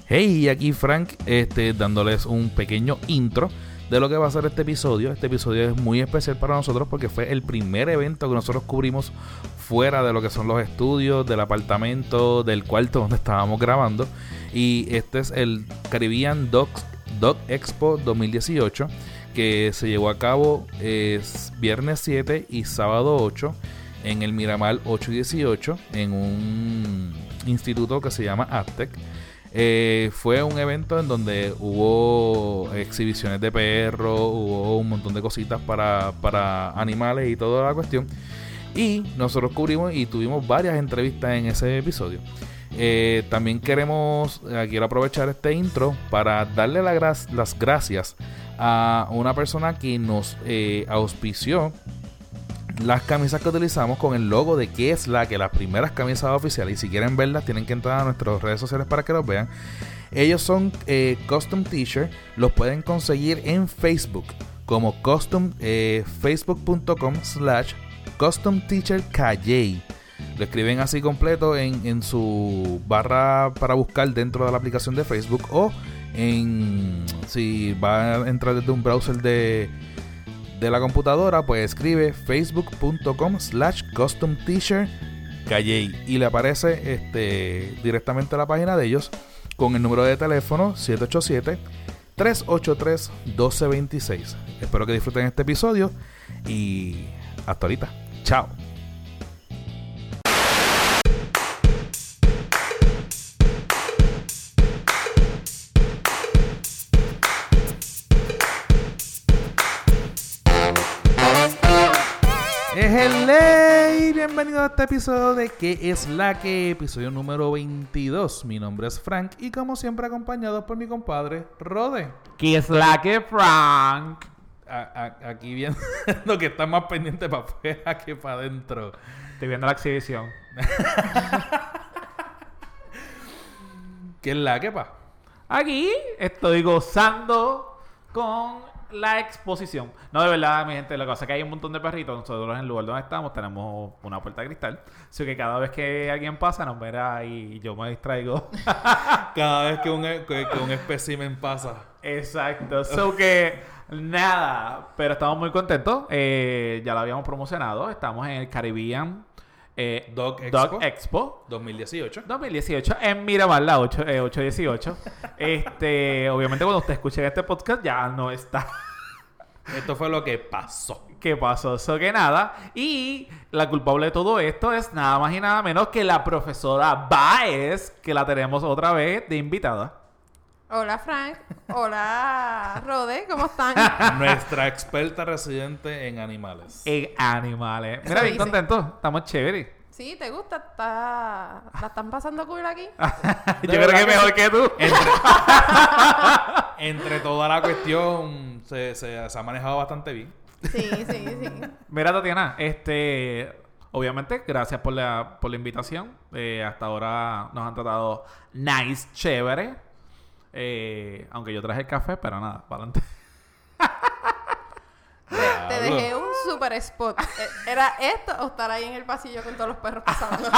Hey, y aquí Frank, dándoles un pequeño intro de lo que va a ser este episodio. Este episodio es muy especial para nosotros porque fue el primer evento que nosotros cubrimos fuera de lo que son los estudios, del apartamento, del cuarto donde estábamos grabando. Y este es el Caribbean Dog Expo 2018, que se llevó a cabo viernes 7 y sábado 8 en el Miramar 8 y 18 en un instituto que se llama Aztec. Fue un evento en donde hubo exhibiciones de perros, hubo un montón de cositas para animales y toda la cuestión. Y nosotros cubrimos y tuvimos varias entrevistas en ese episodio. También quiero aprovechar este intro para darle las gracias a una persona que nos auspició las camisas que utilizamos con el logo de Que Es La Que, las primeras camisas oficiales. Y si quieren verlas, tienen que entrar a nuestras redes sociales para que los vean. Ellos son Custom T-Shirt. Los pueden conseguir en Facebook como facebook.com/Custom T-Shirt Calle. Lo escriben así completo en su barra para buscar dentro de la aplicación de Facebook, o si va a entrar desde un browser de la computadora, pues escribe facebook.com/Custom T-Shirt Calle y le aparece directamente a la página de ellos con el número de teléfono 787-383-1226. Espero que disfruten este episodio y hasta ahorita. Chao. Hello, bienvenido a este episodio de ¿Qué es la que? Episodio número 22. Mi nombre es Frank y como siempre acompañado por mi compadre Rode. ¿Qué es la que, Frank? Aquí viendo que está más pendiente para afuera que para adentro. Estoy viendo la exhibición. ¿Qué es la que, pa? Aquí estoy gozando con la exposición. No, de verdad, mi gente, lo que pasa es que hay un montón de perritos. Nosotros en el lugar donde estamos tenemos una puerta de cristal. Así que cada vez que alguien pasa nos verá y yo me distraigo. Cada vez que un espécimen pasa. Exacto. So que nada, pero estamos muy contentos. Ya lo habíamos promocionado. Estamos en el Caribbean Dog Expo 2018 en Miramar, la 818. Obviamente cuando usted escuche este podcast ya no está. Esto fue lo que pasó. ¿Qué pasó? Eso que nada. Y la culpable de todo esto es nada más y nada menos que la profesora Baez, que la tenemos otra vez de invitada. Hola Frank, hola Rode, ¿cómo están? Nuestra experta residente en animales. En animales. Mira, bien contento, estamos chéveres. Sí, ¿te gusta? ¿La están pasando cool aquí? Yo creo que mejor que tú. Entre toda la cuestión se ha manejado bastante bien. Sí. Mira, Tatiana, obviamente, gracias por la invitación. Hasta ahora nos han tratado nice, chévere. Aunque yo traje el café, pero nada, para adelante. Te dejé un super spot. ¿Era esto o estar ahí en el pasillo con todos los perros pasando?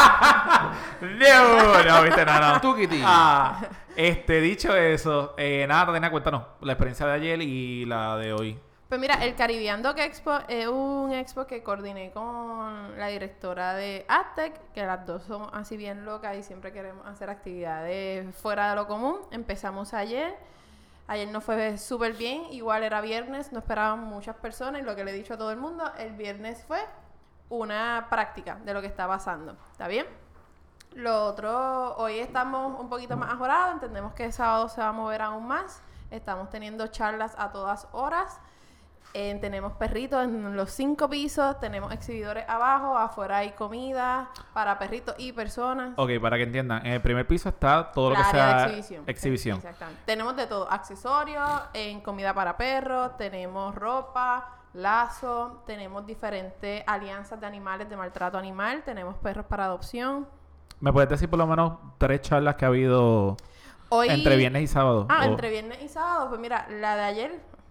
No, viste, nada. Tú, Kitty. Dicho eso, nada, Tatiana, cuéntanos la experiencia de ayer y la de hoy. Pues mira, el Caribbean Dog Expo es un expo que coordiné con la directora de Aztec, que las dos somos así bien locas y siempre queremos hacer actividades fuera de lo común. Empezamos ayer nos fue súper bien, igual era viernes, no esperaban muchas personas y lo que le he dicho a todo el mundo, el viernes fue una práctica de lo que está pasando, ¿está bien? Lo otro, hoy estamos un poquito más ajorados, entendemos que el sábado se va a mover aún más, estamos teniendo charlas a todas horas. Tenemos perritos en los 5 pisos, tenemos exhibidores abajo, afuera hay comida para perritos y personas. Ok, para que entiendan, en el primer piso está todo lo que sea exhibición. Exactamente. Tenemos de todo, accesorios, comida para perros, tenemos ropa, lazo, tenemos diferentes alianzas de animales de maltrato animal, tenemos perros para adopción. ¿Me puedes decir por lo menos 3 charlas que ha habido hoy, entre viernes y sábado? Entre viernes y sábado, pues mira, la de ayer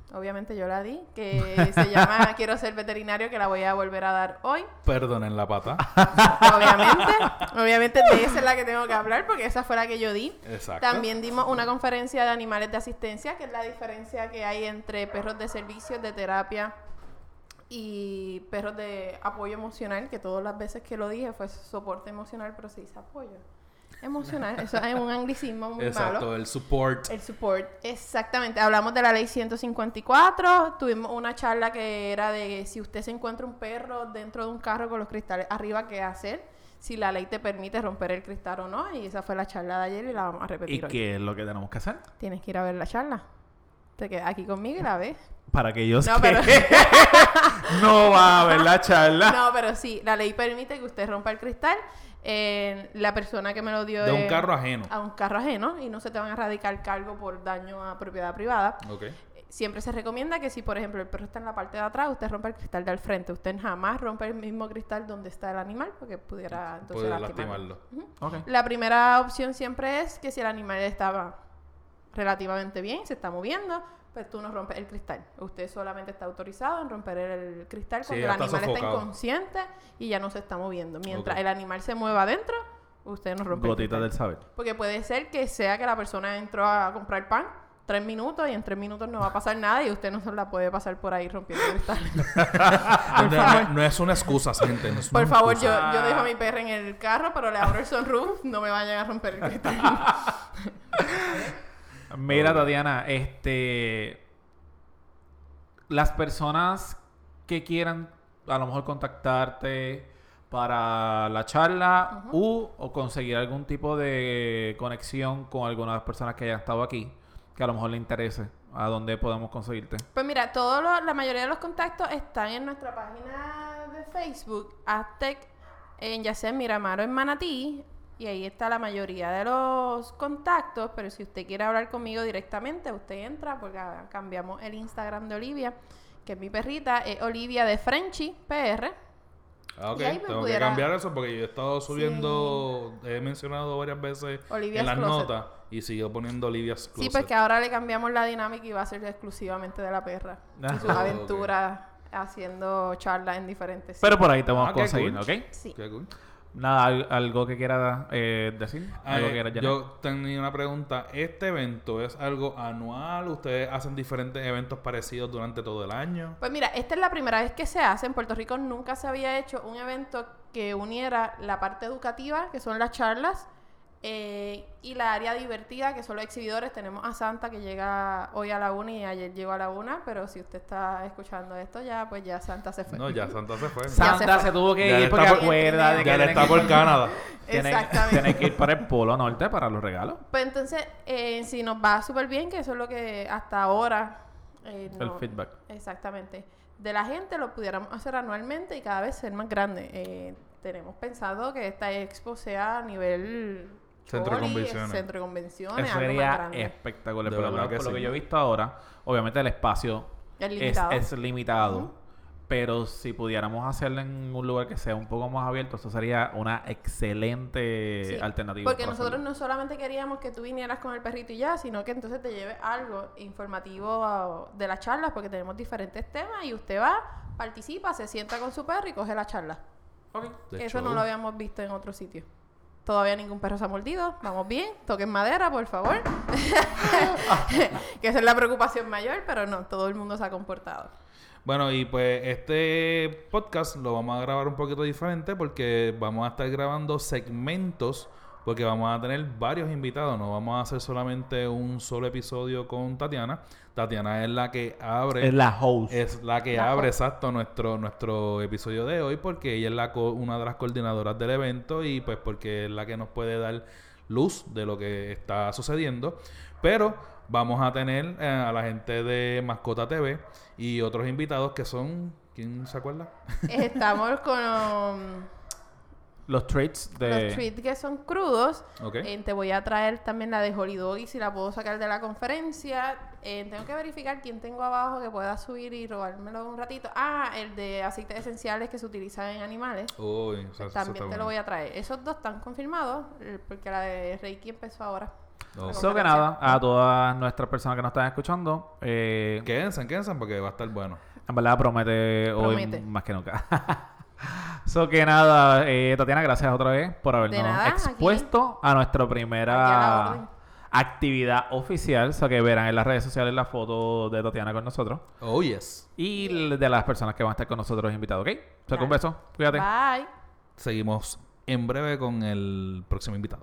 obviamente yo la di, que se llama Quiero ser veterinario, que la voy a volver a dar hoy. Perdonen la pata. Obviamente de esa es la que tengo que hablar, porque esa fue la que yo di. Exacto. También dimos una conferencia de animales de asistencia, que es la diferencia que hay entre perros de servicios, de terapia y perros de apoyo emocional, que todas las veces que lo dije fue soporte emocional, pero se dice apoyo emocional. Eso es un anglicismo muy Exacto, malo. el support. El support, exactamente. Hablamos de la ley 154. Tuvimos una charla que era de si usted se encuentra un perro dentro de un carro con los cristales arriba, ¿qué hacer? Si la ley te permite romper el cristal o no. Y esa fue la charla de ayer y la vamos a repetir ¿Y hoy. qué es lo que tenemos que hacer? Tienes que ir a ver la charla. Te quedas aquí conmigo y la ves. Para aquellos No, que pero... no va a ver la charla. No, pero sí, la ley permite que usted rompa el cristal. La persona que me lo dio De un carro ajeno. a un carro ajeno, y no se te van a radicar cargo por daño a propiedad privada. Ok. Siempre se recomienda que si, por ejemplo, el perro está en la parte de atrás, usted rompa el cristal del frente. Usted jamás rompe el mismo cristal donde está el animal, porque pudiera entonces Puede lastimarlo. lastimarlo. Okay. La primera opción siempre es que si el animal estaba relativamente bien, se está moviendo, pues tú no rompes el cristal. Usted solamente está autorizado en romper el cristal cuando el está animal está sofocado. inconsciente y ya no se está moviendo. Mientras Ok. el animal se mueva adentro, usted no rompe Gotita el del cristal. saber. Porque puede ser que sea que la persona entró a comprar pan 3 minutos y en 3 minutos no va a pasar nada y usted no se la puede pasar por ahí rompiendo cristales. No es una excusa, gente. No es Por una favor, excusa. yo dejo a mi perra en el carro, pero le abro el sunroof, no me vayan a romper el cristal. Mira, Tatiana, las personas que quieran a lo mejor contactarte para la charla o conseguir algún tipo de conexión con algunas personas que hayan estado aquí, que a lo mejor le interese, ¿a dónde podemos conseguirte? Pues mira, la mayoría de los contactos están en nuestra página de Facebook, Aztec, en ya sea en Miramar o en Manatí, y ahí está la mayoría de los contactos, pero si usted quiere hablar conmigo directamente, usted entra, porque cambiamos el Instagram de Olivia, que es mi perrita, es Olivia de Frenchy PR. Ah, ok. Y ahí me Tengo pudiera- que cambiar eso porque yo he estado subiendo, he mencionado varias veces Olivia's en las Closet. notas y sigo poniendo Olivia's Closet. Sí, porque ahora le cambiamos la dinámica y va a ser exclusivamente de la perra. Y sus Ah, aventuras haciendo charlas en diferentes Pero por ahí te vamos a qué conseguir, cool. ¿ok? Sí. Qué cool. Nada, algo que quieras decir. ¿Algo que quieras llenar? Yo tenía una pregunta. ¿Este evento es algo anual? ¿Ustedes hacen diferentes eventos parecidos durante todo el año? Pues mira, esta es la primera vez que se hace. En Puerto Rico nunca se había hecho un evento que uniera la parte educativa, que son las charlas, y la área divertida, que son los exhibidores. Tenemos a Santa, que llega hoy a la 1 y ayer llegó a la 1, pero si usted está escuchando esto ya, pues ya Santa se fue. No, ya Santa se fue. Santa se se tuvo que Ya ir le porque está por- acuerda de que Ya le tiene está que- por Canadá. Exactamente. tiene que ir para el Polo Norte para los regalos. Pues entonces, si nos va súper bien, que eso es lo que hasta ahora... El feedback. Exactamente. De la gente lo pudiéramos hacer anualmente y cada vez ser más grande. Tenemos pensado que esta expo sea a nivel... Centro de Choli, convenciones. Centro de convenciones, Eso algo más sería grande. espectacular. De Por lo verdad menos que por lo sí. que yo he visto ahora, obviamente el espacio Es limitado. es limitado. Ujú. Pero si pudiéramos hacerlo en un lugar que sea un poco más abierto, eso sería una excelente Sí, alternativa. Porque para nosotros hacerlo. no solamente queríamos que tú vinieras con el perrito y ya, sino que entonces te lleves algo informativo de las charlas, porque tenemos diferentes temas y usted va, participa, se sienta con su perro y coge la charla. De Eso show. no lo habíamos visto en otro sitio. Todavía ningún perro se ha mordido. Vamos bien. Toquen madera, por favor. Que esa es la preocupación mayor, pero no, todo el mundo se ha comportado. Bueno, y pues este podcast lo vamos a grabar un poquito diferente porque vamos a estar grabando segmentos porque vamos a tener varios invitados. No vamos a hacer solamente un solo episodio con Tatiana. Tatiana es la que abre... Es la host. Es la que La abre, host. exacto, nuestro episodio de hoy porque ella es una de las coordinadoras del evento y pues porque es la que nos puede dar luz de lo que está sucediendo. Pero vamos a tener a la gente de Mascota TV y otros invitados que son... ¿Quién se acuerda? Estamos con Los treats de... los treats que son crudos. Ok. Te voy a traer también la de Holy Doggy si la puedo sacar de la conferencia. Tengo que verificar quién tengo abajo que pueda subir y robármelo un ratito. Ah, el de aceites esenciales que se utilizan en animales. Uy, o sea, eso También está te lo voy bueno. a traer. Esos dos están confirmados porque la de Reiki empezó ahora. So que nada, a todas nuestras personas que nos están escuchando, Quédense porque va a estar bueno. En verdad promete hoy más que nunca. So que nada, Tatiana, gracias otra vez por habernos expuesto a nuestra primera actividad oficial. So que verán en las redes sociales la foto de Tatiana con nosotros. Oh, yes. Y de las personas que van a estar con nosotros invitados, ¿ok? So que un beso, cuídate. Bye. Seguimos en breve con el próximo invitado.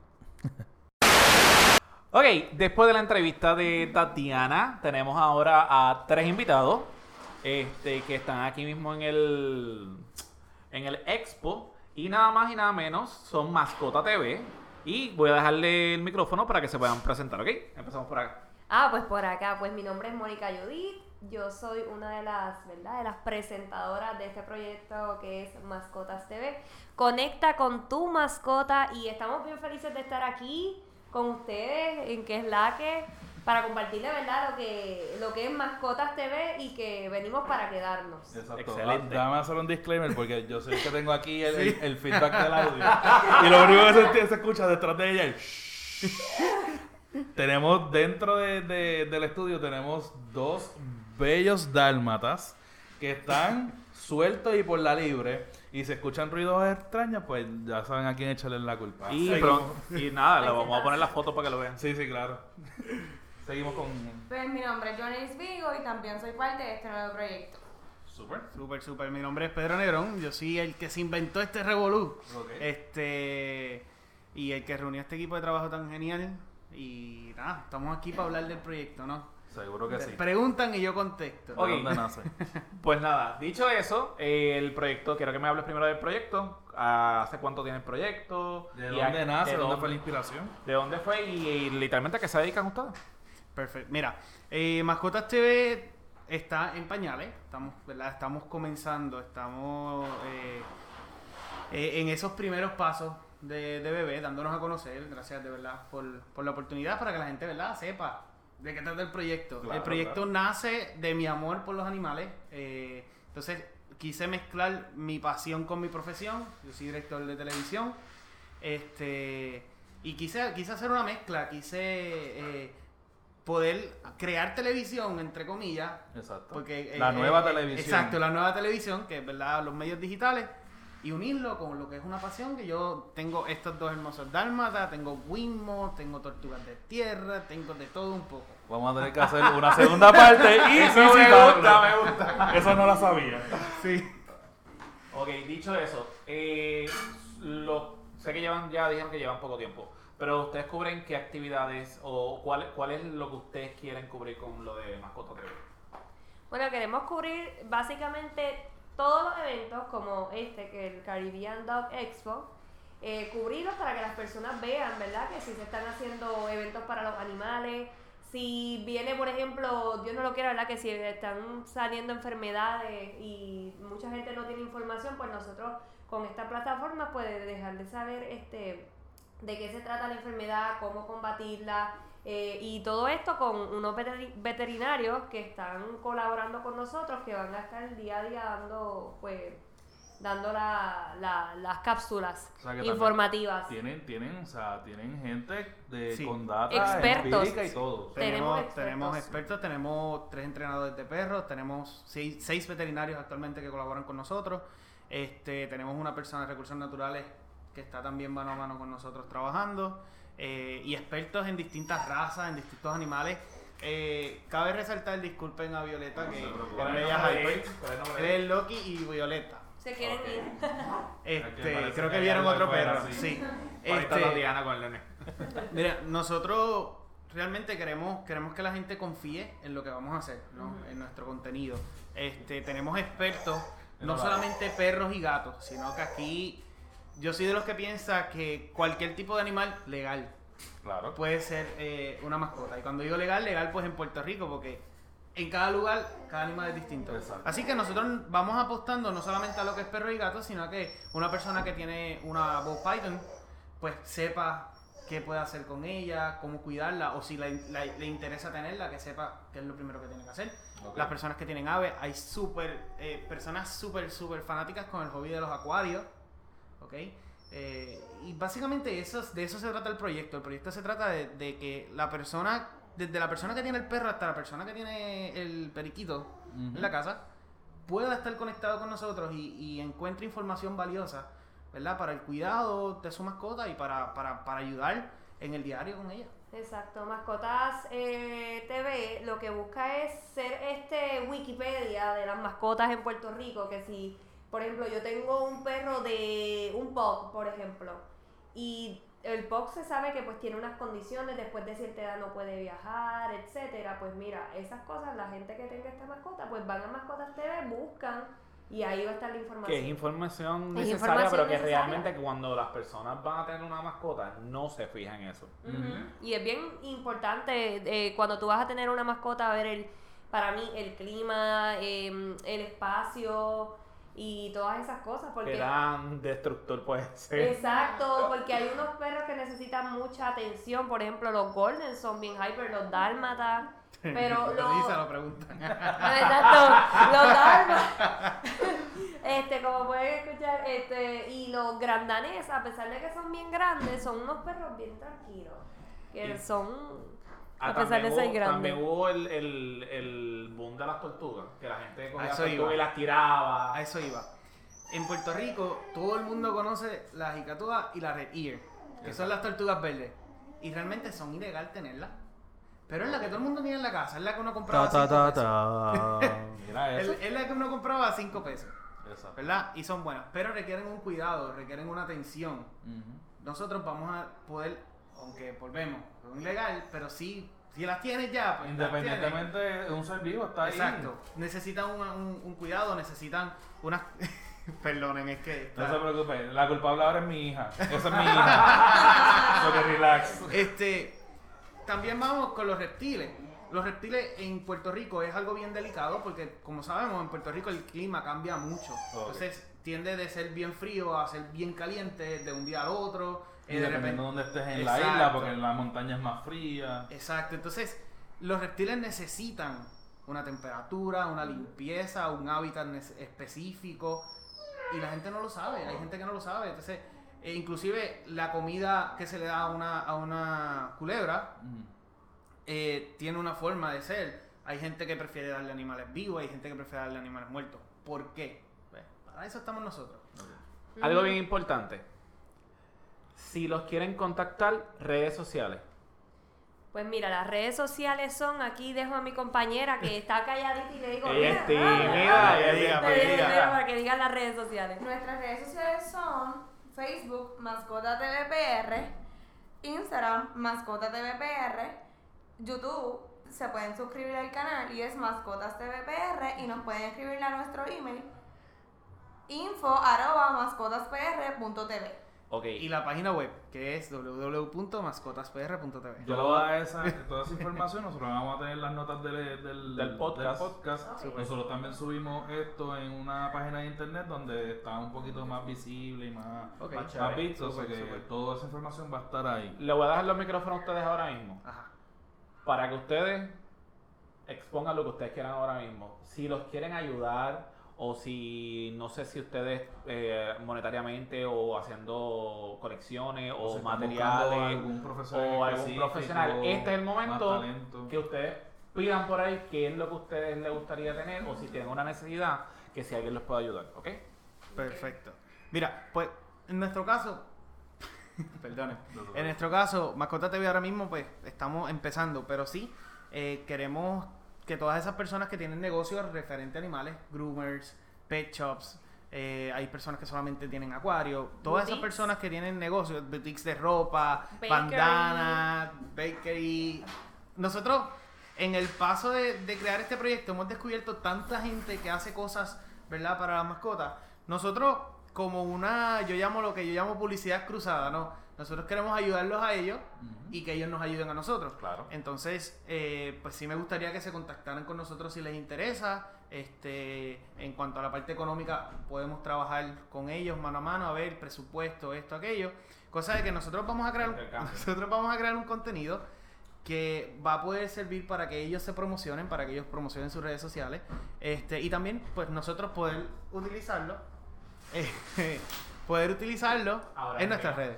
Ok, después de la entrevista de Tatiana, tenemos ahora a 3 invitados que están aquí mismo en el Expo. Y nada más y nada menos son Mascota TV. Y voy a dejarle el micrófono para que se puedan presentar, ¿ok? Empezamos por acá. Pues por acá. Pues mi nombre es Mónica Judith. Yo soy una de las, ¿verdad?, de las presentadoras de este proyecto que es Mascotas TV. Conecta con tu mascota y estamos bien felices de estar aquí con ustedes en Que es la que, para compartirle, ¿verdad?, lo que es Mascotas TV y que venimos para quedarnos. Exacto. Excelente. Déjame hacer un disclaimer porque yo sé que tengo aquí el feedback del audio. Y lo único que se escucha detrás de ella es tenemos dentro del estudio tenemos 2 bellos dálmatas que están sueltos y por la libre. Y si escuchan ruidos extraños, pues ya saben a quién echarle la culpa. Y nada, le vamos a poner la foto para que lo vean. Sí, claro. Seguimos con... Pues mi nombre es Johnny Vigo y también soy parte de este nuevo proyecto. Súper. Mi nombre es Pedro Negrón. Yo soy el que se inventó este revolú. Okay. Y el que reunió este equipo de trabajo tan genial. Y nada, estamos aquí para hablar del proyecto, ¿no? Seguro que sí. Preguntan y yo contesto. ¿De dónde nace? Pues nada, dicho eso, el proyecto, quiero que me hables primero del proyecto. ¿Hace cuánto tiene el proyecto? ¿De dónde nace? ¿De dónde fue la inspiración? ¿De dónde fue? Y literalmente, ¿a qué se dedican ustedes? Perfecto. Mira, Mascotas TV está en pañales. Estamos comenzando. Estamos en esos primeros pasos de bebé, dándonos a conocer. Gracias de verdad por la oportunidad para que la gente, ¿verdad?, sepa de qué trata el proyecto. Claro, el proyecto nace de mi amor por los animales. Entonces quise mezclar mi pasión con mi profesión. Yo soy director de televisión. Y quise hacer una mezcla. Quise poder crear televisión, entre comillas. Exacto. Porque, la nueva televisión. Exacto, la nueva televisión, que es, ¿verdad?, los medios digitales. Y unirlo con lo que es una pasión, que yo tengo estos 2 hermosos dálmatas, tengo Wimmo, tengo tortugas de tierra, tengo de todo un poco. Vamos a tener que hacer una segunda parte y Eso me gusta. Eso no la sabía. Sí. Ok, dicho eso, sé que dijeron que llevan poco tiempo, pero ustedes cubren qué actividades o cuál es lo que ustedes quieren cubrir con lo de Mascota TV. Bueno, queremos cubrir básicamente todos los eventos como que el Caribbean Dog Expo, cubrirlos para que las personas vean, ¿verdad?, que si se están haciendo eventos para los animales, si viene, por ejemplo, Dios no lo quiera, ¿verdad?, que si están saliendo enfermedades y mucha gente no tiene información, pues nosotros con esta plataforma puede dejar de saber de qué se trata la enfermedad, cómo combatirla. Y todo esto con unos veterinarios que están colaborando con nosotros, que van a estar día a día dando las cápsulas, o sea, informativas. Tienen gente con data expertos empírica y todo. Tenemos expertos, tenemos 3 entrenadores de perros, tenemos 6 veterinarios actualmente que colaboran con nosotros. Tenemos una persona de recursos naturales que está también mano a mano con nosotros trabajando. Y expertos en distintas razas, en distintos animales. Cabe resaltar, disculpen a Violeta, que es Loki y Violeta. ¿Se quieren ir? Creo que vieron otro perro. Sí. Tatiana con el nene. Mira, nosotros realmente queremos que la gente confíe en lo que vamos a hacer, ¿no? En nuestro contenido. Tenemos expertos, no solamente perros y gatos, sino que aquí yo soy de los que piensa que cualquier tipo de animal legal puede ser una mascota. Y cuando digo legal pues en Puerto Rico, porque en cada lugar, cada animal es distinto. Exacto. Así que nosotros vamos apostando no solamente a lo que es perro y gato, sino a que una persona que tiene una Ball Python, pues sepa qué puede hacer con ella, cómo cuidarla, o si le interesa tenerla, que sepa qué es lo primero que tiene que hacer. Okay. Las personas que tienen aves, hay personas súper fanáticas con el hobby de los acuarios. ¿Okay? Y básicamente de eso se trata el proyecto. El proyecto se trata de que la persona, desde la persona que tiene el perro hasta la persona que tiene el periquito en la casa, pueda estar conectado con nosotros y encuentre información valiosa, ¿verdad? Para el cuidado de su mascota y para ayudar en el diario con ella. Exacto, Mascotas TV lo que busca es ser Wikipedia de las mascotas en Puerto Rico, que si, por ejemplo, yo tengo un perro de un pug, por ejemplo, y el pug se sabe que pues tiene unas condiciones, después de cierta edad no puede viajar, etcétera. Pues mira, esas cosas, la gente que tenga esta mascota, pues van a Mascotas TV, buscan y ahí va a estar la información. Que es información Es necesaria, información pero que necesaria. realmente cuando las personas van a tener una mascota, no se fijan en eso. Y es bien importante cuando tú vas a tener una mascota, ver para mí el clima, el espacio y todas esas cosas. Porque Que tan destructor puede ser. exacto, porque hay unos perros que necesitan mucha atención. Por ejemplo, los golden son bien hyper, los dálmatas. Pero Lisa lo pregunta. exacto, los dálmatas. Como pueden escuchar, y los grandanés, a pesar de que son bien grandes, son unos perros bien tranquilos. Que son, a pesar de ser grandes. También hubo el boom de las tortugas, que la gente cogía las eso tortugas iba. y las tiraba. A eso iba. En Puerto Rico, todo el mundo conoce la jicatúa y la red ear, que son las tortugas verdes. Y realmente son ilegal tenerlas. Pero es la que todo el mundo tiene en la casa, es la que uno compraba a 5 pesos. Mira eso. Es la que uno compraba a 5 pesos, Exacto. ¿verdad? Y son buenas, pero requieren un cuidado, requieren una atención. Nosotros vamos a poder, aunque volvemos, son ilegal, pero sí, si las tienes ya, pues las tienes. Independientemente de un ser vivo, está ahí. Exacto. Necesitan un cuidado, necesitan unas... Perdonen, es que... No se preocupe, la culpable ahora es mi hija. Esa es mi hija. So que relax. También vamos con los reptiles. Los reptiles en Puerto Rico es algo bien delicado porque, como sabemos, en Puerto Rico el clima cambia mucho. Entonces tiende de ser bien frío a ser bien caliente de un día al otro. Y dependiendo de dónde estés en la Exacto. isla, porque en la montaña es más fría. Exacto. Entonces, los reptiles necesitan una temperatura, una limpieza, un hábitat específico. Y la gente no lo sabe. Hay gente que no lo sabe. Entonces, inclusive la comida que se le da a una culebra tiene una forma de ser. Hay gente que prefiere darle animales vivos, hay gente que prefiere darle animales muertos. ¿Por qué? Pues, para eso estamos nosotros. Algo bien importante. Si los quieren contactar, redes sociales. Pues mira, las redes sociales son, aquí dejo a mi compañera que está calladita y le digo, Ella es mira, tímida, ella es diga, le digo diga. para que digan las redes sociales. Nuestras redes sociales son Facebook, Mascota TV PR, Instagram, Mascota TV PR, YouTube, se pueden suscribir al canal y es Mascotas TV PR y nos pueden escribir a nuestro email info@mascotaspr.tv. Ok. Y la página web, que es www.mascotaspr.tv. Yo toda esa información, nosotros vamos a tener las notas del podcast. Super. Nosotros también subimos esto en una página de internet donde está un poquito más visible y más, Ok. más visto. O sea Super, que super. toda esa información va a estar ahí. Le voy a dejar los micrófonos a ustedes ahora mismo. Ajá. Para que ustedes expongan lo que ustedes quieran ahora mismo. Si los quieren ayudar o si no sé si ustedes monetariamente o haciendo colecciones o si están buscando materiales algún profesor o algún específico, profesional. Este es el más momento talento. que ustedes pidan por ahí qué es lo que a ustedes les gustaría tener o si tienen una necesidad que si alguien los puede ayudar, ¿ok? Perfecto. Mira, pues en nuestro caso, perdonen, en nuestro caso, Mascota TV ahora mismo pues estamos empezando, pero sí queremos que todas esas personas que tienen negocios referente a animales, groomers, pet shops, hay personas que solamente tienen acuario, todas esas Boutiques. personas que tienen negocios, boutiques de ropa, Bakery. bandanas, bakery. Nosotros, en el paso de crear este proyecto, hemos descubierto tanta gente que hace cosas, ¿verdad?, para las mascotas. Nosotros, como lo que yo llamo publicidad cruzada, ¿no? Nosotros queremos ayudarlos a ellos y que ellos nos ayuden a nosotros. Claro. Entonces, pues sí me gustaría que se contactaran con nosotros si les interesa. En cuanto a la parte económica, podemos trabajar con ellos mano a mano, a ver presupuesto, esto, aquello. Cosa de que nosotros vamos a crear un contenido que va a poder servir para que ellos se promocionen, para que ellos promocionen sus redes sociales. Y también, pues nosotros poder utilizarlo poder utilizarlo Ahora en nuestras redes.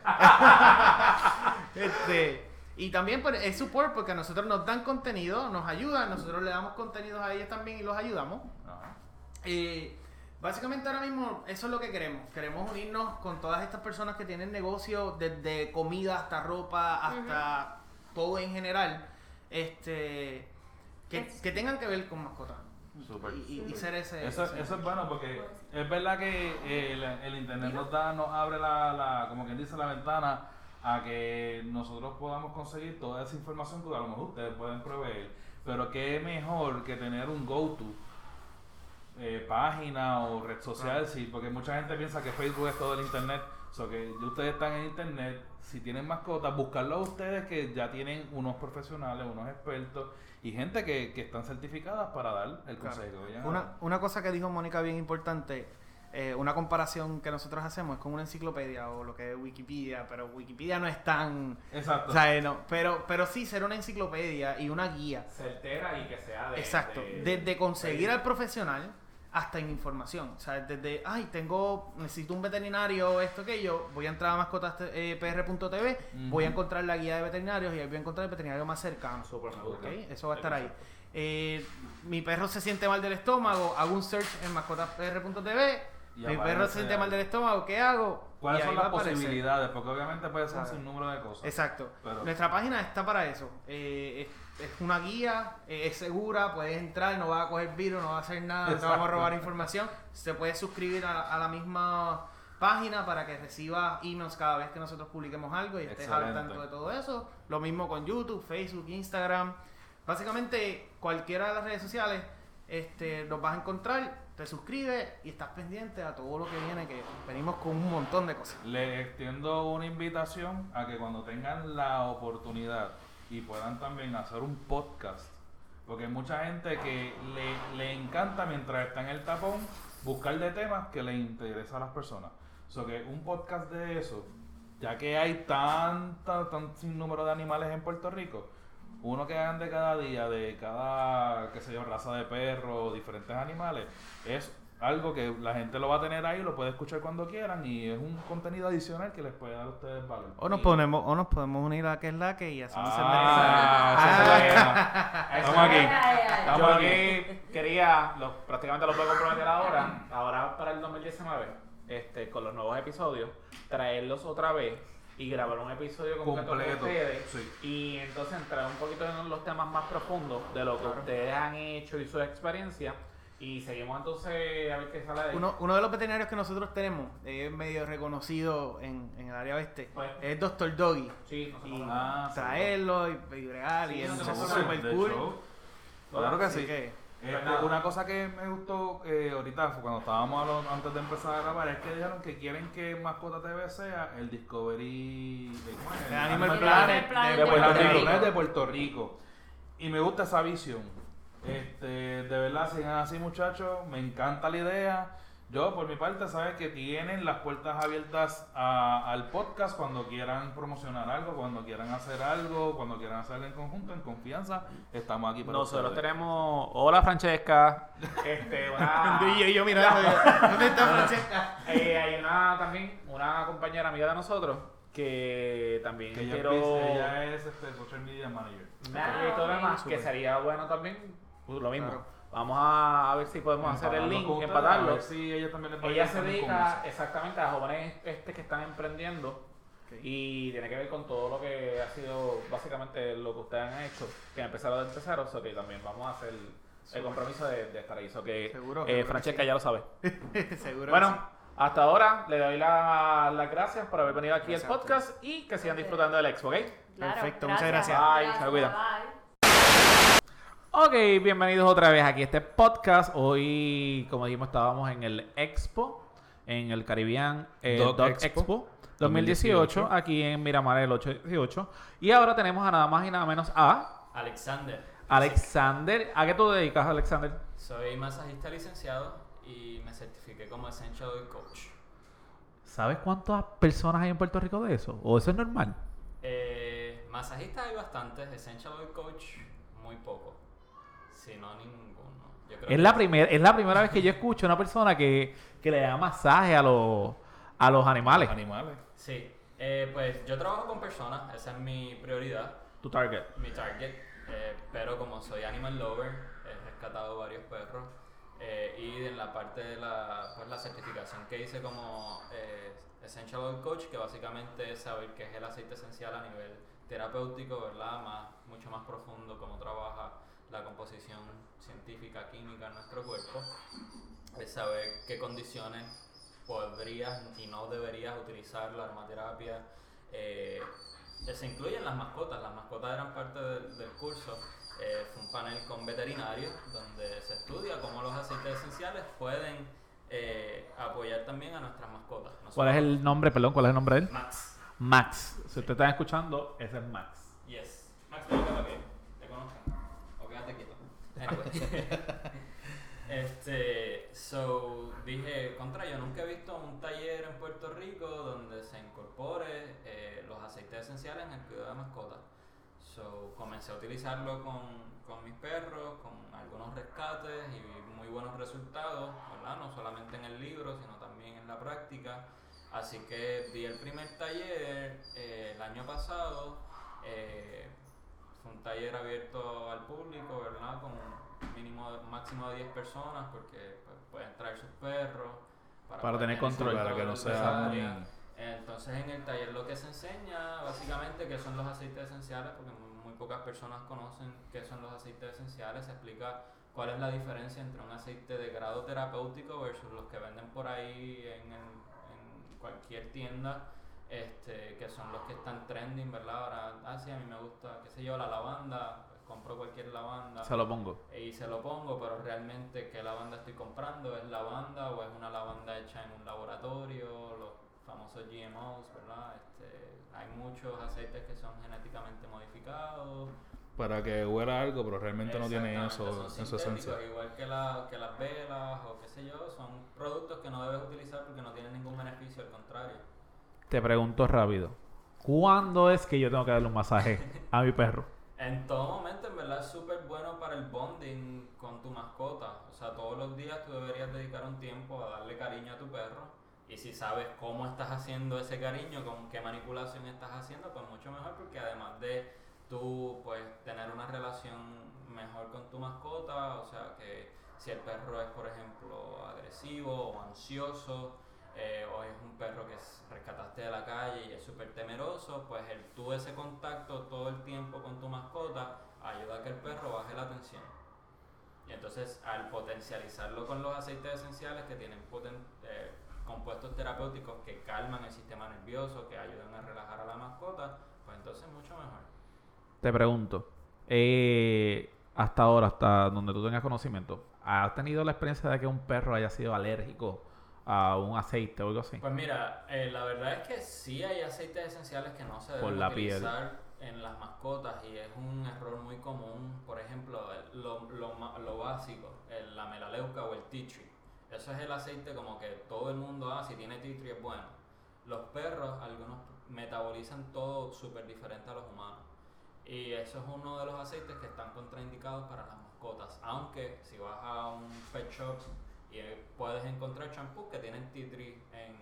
Y también pues, es support porque a nosotros nos dan contenido, nos ayudan, nosotros le damos contenidos a ellos también y los ayudamos. Básicamente ahora mismo eso es lo que queremos. Queremos unirnos con todas estas personas que tienen negocios, desde comida hasta ropa, hasta todo en general, que tengan que ver con mascotas. Súper. Y ser ese... Eso es bueno porque es verdad que el internet nos abre como quien dice, la ventana a que nosotros podamos conseguir toda esa información que a lo mejor ustedes pueden proveer. Pero qué mejor que tener un go-to página o red social, sí, porque mucha gente piensa que Facebook es todo el internet. Que ustedes están en internet, si tienen mascotas, buscarlo a ustedes que ya tienen unos profesionales, unos expertos y gente que están certificadas para dar el consejo. Una cosa que dijo Mónica bien importante, una comparación que nosotros hacemos es con una enciclopedia o lo que es Wikipedia, pero Wikipedia no es tan... Exacto. O sea, no, pero sí ser una enciclopedia y una guía. Certera y que sea de... Exacto. Desde conseguir al profesional hasta en información. O sea, desde, necesito un veterinario, esto, aquello, voy a entrar a mascotaspr.tv, voy a encontrar la guía de veterinarios y ahí voy a encontrar el veterinario más cercano. ¿Okay? Eso va a estar ahí. Mi perro se siente mal del estómago, hago un search en mascotaspr.tv, mi perro se siente mal del estómago, ¿qué hago? ¿Cuáles son las posibilidades? Porque obviamente puede ser un sinnúmero de cosas. Exacto. Nuestra página está para eso. Es una guía, es segura, puedes entrar, no vas a coger virus, no vas a hacer nada, no te vamos a robar información. Se puede suscribir a la misma página para que reciba emails cada vez que nosotros publiquemos algo y estés al tanto de todo eso. Lo mismo con YouTube, Facebook, Instagram. Básicamente, cualquiera de las redes sociales nos vas a encontrar, te suscribes y estás pendiente a todo lo que viene, que venimos con un montón de cosas. Les extiendo una invitación a que cuando tengan la oportunidad y puedan también hacer un podcast, porque hay mucha gente que le encanta mientras está en el tapón buscar de temas que le interesa a las personas. Que un podcast de eso, ya que hay tan sinnúmero de animales en Puerto Rico, uno que hagan de cada día, de cada, qué sé yo, raza de perro, diferentes animales, es algo que la gente lo va a tener ahí, lo puede escuchar cuando quieran y es un contenido adicional que les puede dar a ustedes valor. O nos podemos unir a que es la que y hacemos Estamos aquí. Quería, prácticamente lo puedo comprometer ahora para el 2019, con los nuevos episodios, traerlos otra vez y grabar un episodio completo con ustedes. Sí. Y entonces entrar un poquito en los temas más profundos de lo que ustedes han hecho y su experiencia. Y seguimos entonces a ver qué sale de ahí. Uno de los veterinarios que nosotros tenemos, es medio reconocido en el área oeste, es Dr. Doggy. Sí, y traerlo y bregar y eso es súper cool. Claro que sí. Una cosa que me gustó ahorita cuando estábamos antes de empezar a grabar es que dijeron que quieren que Mascota TV sea el Discovery el Animal Planet de Puerto Rico. Y me gusta esa visión. De verdad, sigan así, muchachos, me encanta la idea. Yo, por mi parte, sabes que tienen las puertas abiertas al podcast cuando quieran promocionar algo, cuando quieran hacer algo, cuando quieran hacerlo en conjunto, en confianza. Estamos aquí para nosotros tenemos... Hola, Francesca. Y yo mirando, ¿dónde está Francesca? Hay también una compañera amiga de nosotros que también ella es social media manager. Y todo lo demás, que sería bueno también, lo mismo. Claro. Vamos a ver si podemos hacer el link, empatarlo. A ver si ella también ella se dedica exactamente a jóvenes que están emprendiendo y tiene que ver con todo lo que ha sido básicamente lo que ustedes han hecho, que empezaron desde cero, que también vamos a hacer el compromiso de estar ahí. Seguro, Francesca ya lo sabe. Seguro. Bueno, hasta ahora le doy las gracias por haber venido aquí al podcast y que sigan disfrutando del Expo, ¿ok? Claro, perfecto, muchas gracias. Bye, se cuidan. Ok, bienvenidos otra vez aquí a este podcast. Hoy, como dijimos, estábamos en el Expo, en el Caribbean Dog Expo 2018, aquí en Miramar, el 818. Y ahora tenemos a nada más y nada menos a... Alexander. ¿A qué tú te dedicas, Alexander? Soy masajista licenciado y me certifiqué como Essential Oil Coach. ¿Sabes cuántas personas hay en Puerto Rico de eso? ¿O eso es normal? Masajistas hay bastantes, Essential Oil Coach muy poco. Si no, ninguno. Yo creo es la primera vez que yo escucho a una persona que le da masaje a a los animales. Sí. Pues yo trabajo con personas, esa es mi prioridad. Tu target. Mi target. Pero como soy animal lover, he rescatado varios perros. Y en la parte de la certificación que hice como Essential Oil Coach, que básicamente es saber qué es el aceite esencial a nivel terapéutico, ¿verdad? Mucho más profundo, cómo trabaja la composición científica, química en nuestro cuerpo. Es saber qué condiciones podrías y no deberías utilizar la aromaterapia. Se incluyen las mascotas eran parte del curso. Fue un panel con veterinarios donde se estudia cómo los aceites esenciales pueden apoyar también a nuestras mascotas. ¿Cuál es el nombre de él? Max. Max. Si usted está escuchando, ese es Max. Yes. Max, te para que te conozcan. O quédate quieto. So dije, yo nunca he visto un taller en Puerto Rico donde se incorpore los aceites esenciales en el cuidado de mascotas. So comencé a utilizarlo con mis perros, con algunos rescates y muy buenos resultados, ¿verdad? No solamente en el libro, sino también en la práctica. Así que di el primer taller el año pasado. Fue un taller abierto al público, ¿verdad? Con máximo de 10 personas, porque pues, pueden traer sus perros para tener control, para que no sea muy... Entonces en el taller lo que se enseña básicamente qué son los aceites esenciales, porque muy pocas personas conocen qué son los aceites esenciales. Se explica cuál es la diferencia entre un aceite de grado terapéutico versus los que venden por ahí en cualquier tienda, que son los que están trending, ¿verdad? Ahora, sí, a mí me gusta, qué sé yo, la lavanda. Compro cualquier lavanda. Se lo pongo. Y se lo pongo, pero realmente ¿qué lavanda estoy comprando? ¿Es lavanda o es una lavanda hecha en un laboratorio? Los famosos GMOs, ¿verdad? Hay muchos aceites que son genéticamente modificados. Para que huela algo, pero realmente no tiene eso en su esencia. Igual que las velas o qué sé yo, son productos que no debes utilizar porque no tienen ningún beneficio, al contrario. Te pregunto rápido, ¿cuándo es que yo tengo que darle un masaje a mi perro? En todo momento, en verdad, es súper bueno para el bonding con tu mascota. O sea, todos los días tú deberías dedicar un tiempo a darle cariño a tu perro. Y si sabes cómo estás haciendo ese cariño, con qué manipulación estás haciendo, pues mucho mejor, porque además de tú, pues, tener una relación mejor con tu mascota, o sea, que si el perro es, por ejemplo, agresivo o ansioso, o es un perro que rescataste de la calle y es súper temeroso, pues tú ese contacto todo el tiempo con tu mascota ayuda a que el perro baje la tensión. Y entonces al potencializarlo con los aceites esenciales que tienen compuestos terapéuticos que calman el sistema nervioso, que ayudan a relajar a la mascota, pues entonces mucho mejor. Te pregunto, hasta ahora, hasta donde tú tengas conocimiento, ¿has tenido la experiencia de que un perro haya sido alérgico a un aceite o algo así? Pues mira, la verdad es que sí hay aceites esenciales que no se deben utilizar en las mascotas, y es un error muy común. Por ejemplo, lo básico, la melaleuca o el tea tree. Eso es el aceite como que todo el mundo, si tiene tea tree es bueno. Los perros, algunos metabolizan todo súper diferente a los humanos. Y eso es uno de los aceites que están contraindicados para las mascotas. Aunque si vas a un pet shop y puedes encontrar champús que tienen tea tree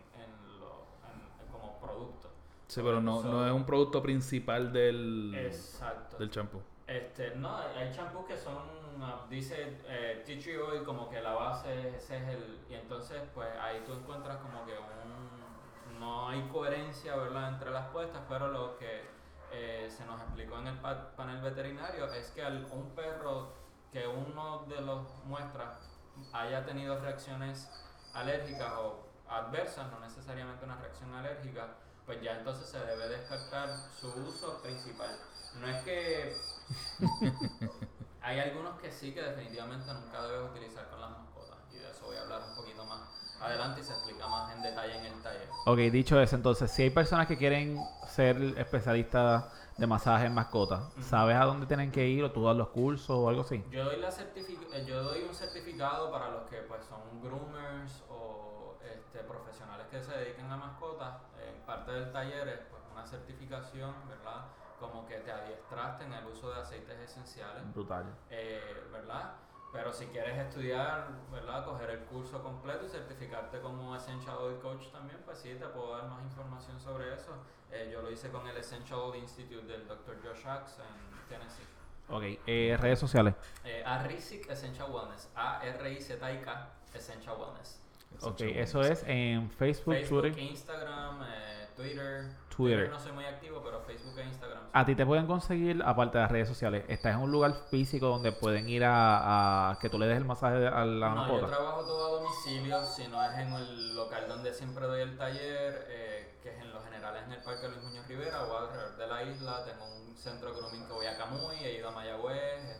como producto. Sí, pero no es un producto principal del champú. No, hay champús que son, dice tea tree oil, como que la base, ese es y entonces pues ahí tú encuentras como que no hay coherencia, ¿verdad?, entre las puestas, pero lo que se nos explicó en el panel veterinario es que un perro que uno de los muestras haya tenido reacciones alérgicas o adversas, no necesariamente una reacción alérgica, pues ya entonces se debe descartar su uso principal. No es que hay algunos que sí, que definitivamente nunca debes utilizar con las mascotas, y de eso voy a hablar un poquito más adelante y se explica más en detalle en el taller. Ok, dicho eso, entonces, si hay personas que quieren ser especialistas de masaje en mascotas, ¿sabes a dónde tienen que ir o tú das los cursos o algo así? Yo doy un certificado para los que pues son groomers o profesionales que se dediquen a mascotas. Parte del taller es pues una certificación, ¿verdad?, como que te adiestraste en el uso de aceites esenciales. Brutal. ¿Verdad? Pero si quieres estudiar, ¿verdad? Coger el curso completo y certificarte como Essential Oil Coach también, pues sí, te puedo dar más información sobre eso. Yo lo hice con el Essential Oil Institute del Dr. Josh Axe en Tennessee. Ok, redes sociales. Arrizic Essential Wellness, A-R-I-Z-I-K Essential Wellness. Ok, eso es en Facebook, Twitter. Instagram, Twitter. Twitter No soy muy activo, pero Facebook e Instagram. Sí. A ti te pueden conseguir, aparte de las redes sociales, ¿estás en un lugar físico donde pueden ir a que tú le des el masaje a la No, mascota? yo trabajo todo a domicilio, si no es en el local donde siempre doy el taller, que es en lo general es en el Parque Luis Muñoz Rivera o alrededor de la isla. Tengo un centro de grooming que voy a Camuy, he ido a Mayagüez.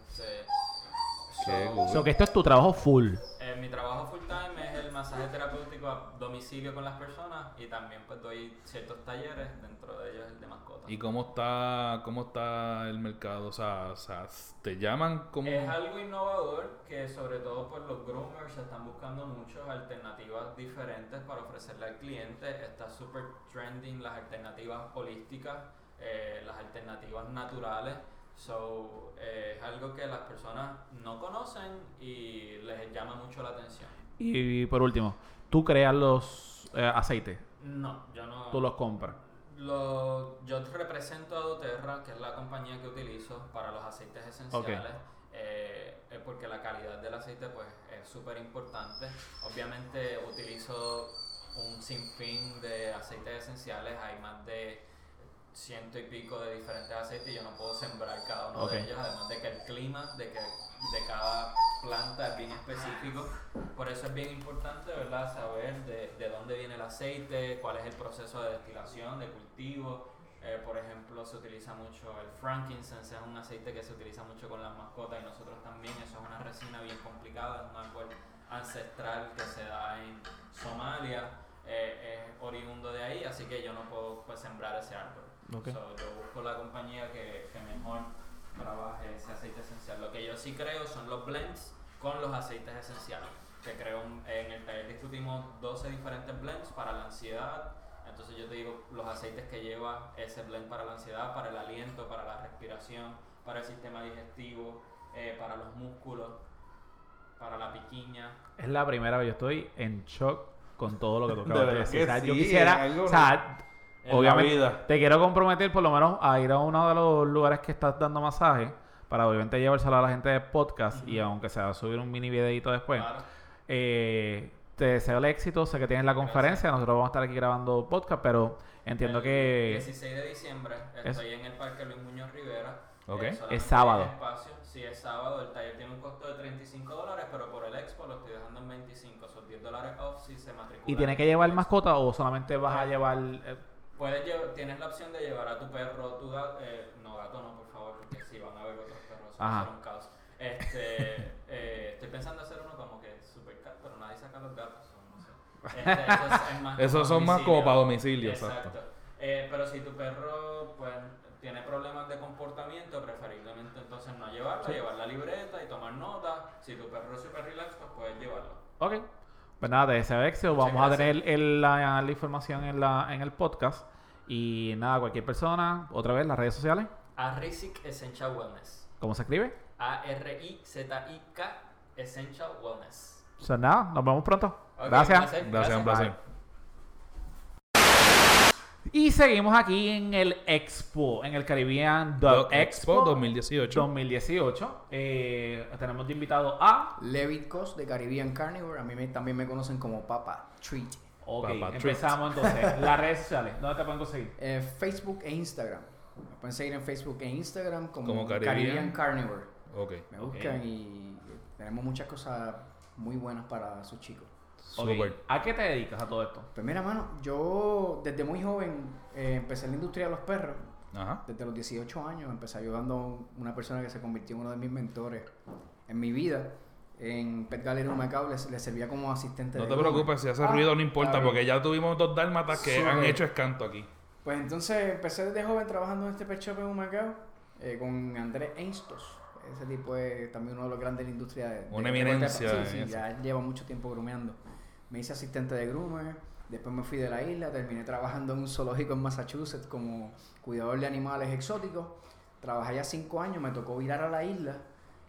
So que esto es tu trabajo full. Mi trabajo full time es el masaje terapéutico a domicilio con las personas y también pues doy ciertos talleres, dentro de ellos el de mascotas. ¿Y cómo está el mercado? O sea, ¿te llaman como...? Es algo innovador que sobre todo pues los groomers están buscando muchas alternativas diferentes para ofrecerle al cliente. Está súper trending las alternativas holísticas, las alternativas naturales. So, es algo que las personas no conocen y les llama mucho la atención. Y por último, ¿tú creas los aceites? No, yo no. ¿Tú los compras? Yo represento a doTERRA, que es la compañía que utilizo para los aceites esenciales. Porque la calidad del aceite pues es súper importante. Obviamente utilizo un sinfín de aceites esenciales, hay más de 100 y pico de diferentes aceites y yo no puedo sembrar cada uno de ellos, además de que el clima de cada planta es bien específico. Por eso es bien importante, ¿verdad?, saber de dónde viene el aceite, cuál es el proceso de destilación, de cultivo. Por ejemplo, se utiliza mucho el frankincense, es un aceite que se utiliza mucho con las mascotas y nosotros también. Eso es una resina bien complicada, es un árbol ancestral que se da en Somalia, es oriundo de ahí, así que yo no puedo pues sembrar ese árbol. So, yo busco la compañía que mejor trabaje ese aceite esencial. Lo que yo sí creo son los blends con los aceites esenciales, que creo en el taller discutimos 12 diferentes blends para la ansiedad. Entonces yo te digo los aceites que lleva ese blend para la ansiedad, para el aliento, para la respiración, para el sistema digestivo, para los músculos, para la piquiña. Es la primera vez, yo estoy en shock con todo lo que tú De acabas de verdad decir. que O sea, yo sí, quisiera, es algo o sea, en obviamente la vida. te quiero comprometer por lo menos a ir a uno de los lugares que estás dando masaje para obviamente llevárselo a la gente de podcast y aunque sea subir un mini videito después. Claro. Te deseo el éxito, sé que tienes la conferencia, nosotros vamos a estar aquí grabando podcast, pero entiendo el que 16 de diciembre estoy en el Parque Luis Muñoz Rivera. Es sábado. Espacio. Sí, es sábado. El taller tiene un costo de $35, pero por el expo lo estoy dejando en 25. Son $10 off si se matricula. ¿Y tienes que llevar mascota o solamente vas a llevar...? Tienes la opción de llevar a tu perro, tu gato. No, gato no, por favor, porque si van a ver otros perros, eso va a ser un caos. Estoy pensando hacer uno como que super caro, pero nadie saca los gatos. No sé. Esos son más como para domicilio, exacto. Pero si tu perro pues tiene problemas de comportamiento, preferiblemente entonces no llevarlo, llevar la libreta y tomar nota. Si tu perro es super relax, pues puedes llevarlo. Ok. Pues nada, de ese éxito vamos a tener la información en el podcast. Y nada, cualquier persona, otra vez, las redes sociales. Arrizic Essential Wellness. ¿Cómo se escribe? A-R-I-Z-I-K Essential Wellness. O sea, nada, nos vemos pronto. Okay, Gracias. Gracias, un placer. Bye. Y seguimos aquí en el Expo, en el Caribbean Dog Expo 2018. Tenemos de invitado a... Levitt Cos de Caribbean Carnivore. A mí también me conocen como Papa Treat. Ok, Papa empezamos entonces. Las redes sociales, ¿dónde te pueden conseguir? Facebook e Instagram. Me pueden seguir en Facebook e Instagram como Caribbean Carnivore. Okay. Me buscan y tenemos muchas cosas muy buenas para sus chicos. Okay. Super. ¿A qué te dedicas a todo esto? Pues mira, mano, yo desde muy joven empecé en la industria de los perros. Ajá. Desde los 18 años empecé ayudando a una persona que se convirtió en uno de mis mentores en mi vida. En Pet Gallery Humacao le servía como asistente. No de te groomer. preocupes, si hace ruido no importa, está bien. porque ya tuvimos 2 dálmatas que Super. han hecho escanto aquí. Pues entonces empecé desde joven trabajando en este pet shop en Humacao con Andrés Einstos. Ese tipo es también uno de los grandes de la industria. Una eminencia en Sí, eso. ya lleva mucho tiempo grumeando. Me hice asistente de groomer, después me fui de la isla, terminé trabajando en un zoológico en Massachusetts como cuidador de animales exóticos. Trabajé ya 5 años, me tocó virar a la isla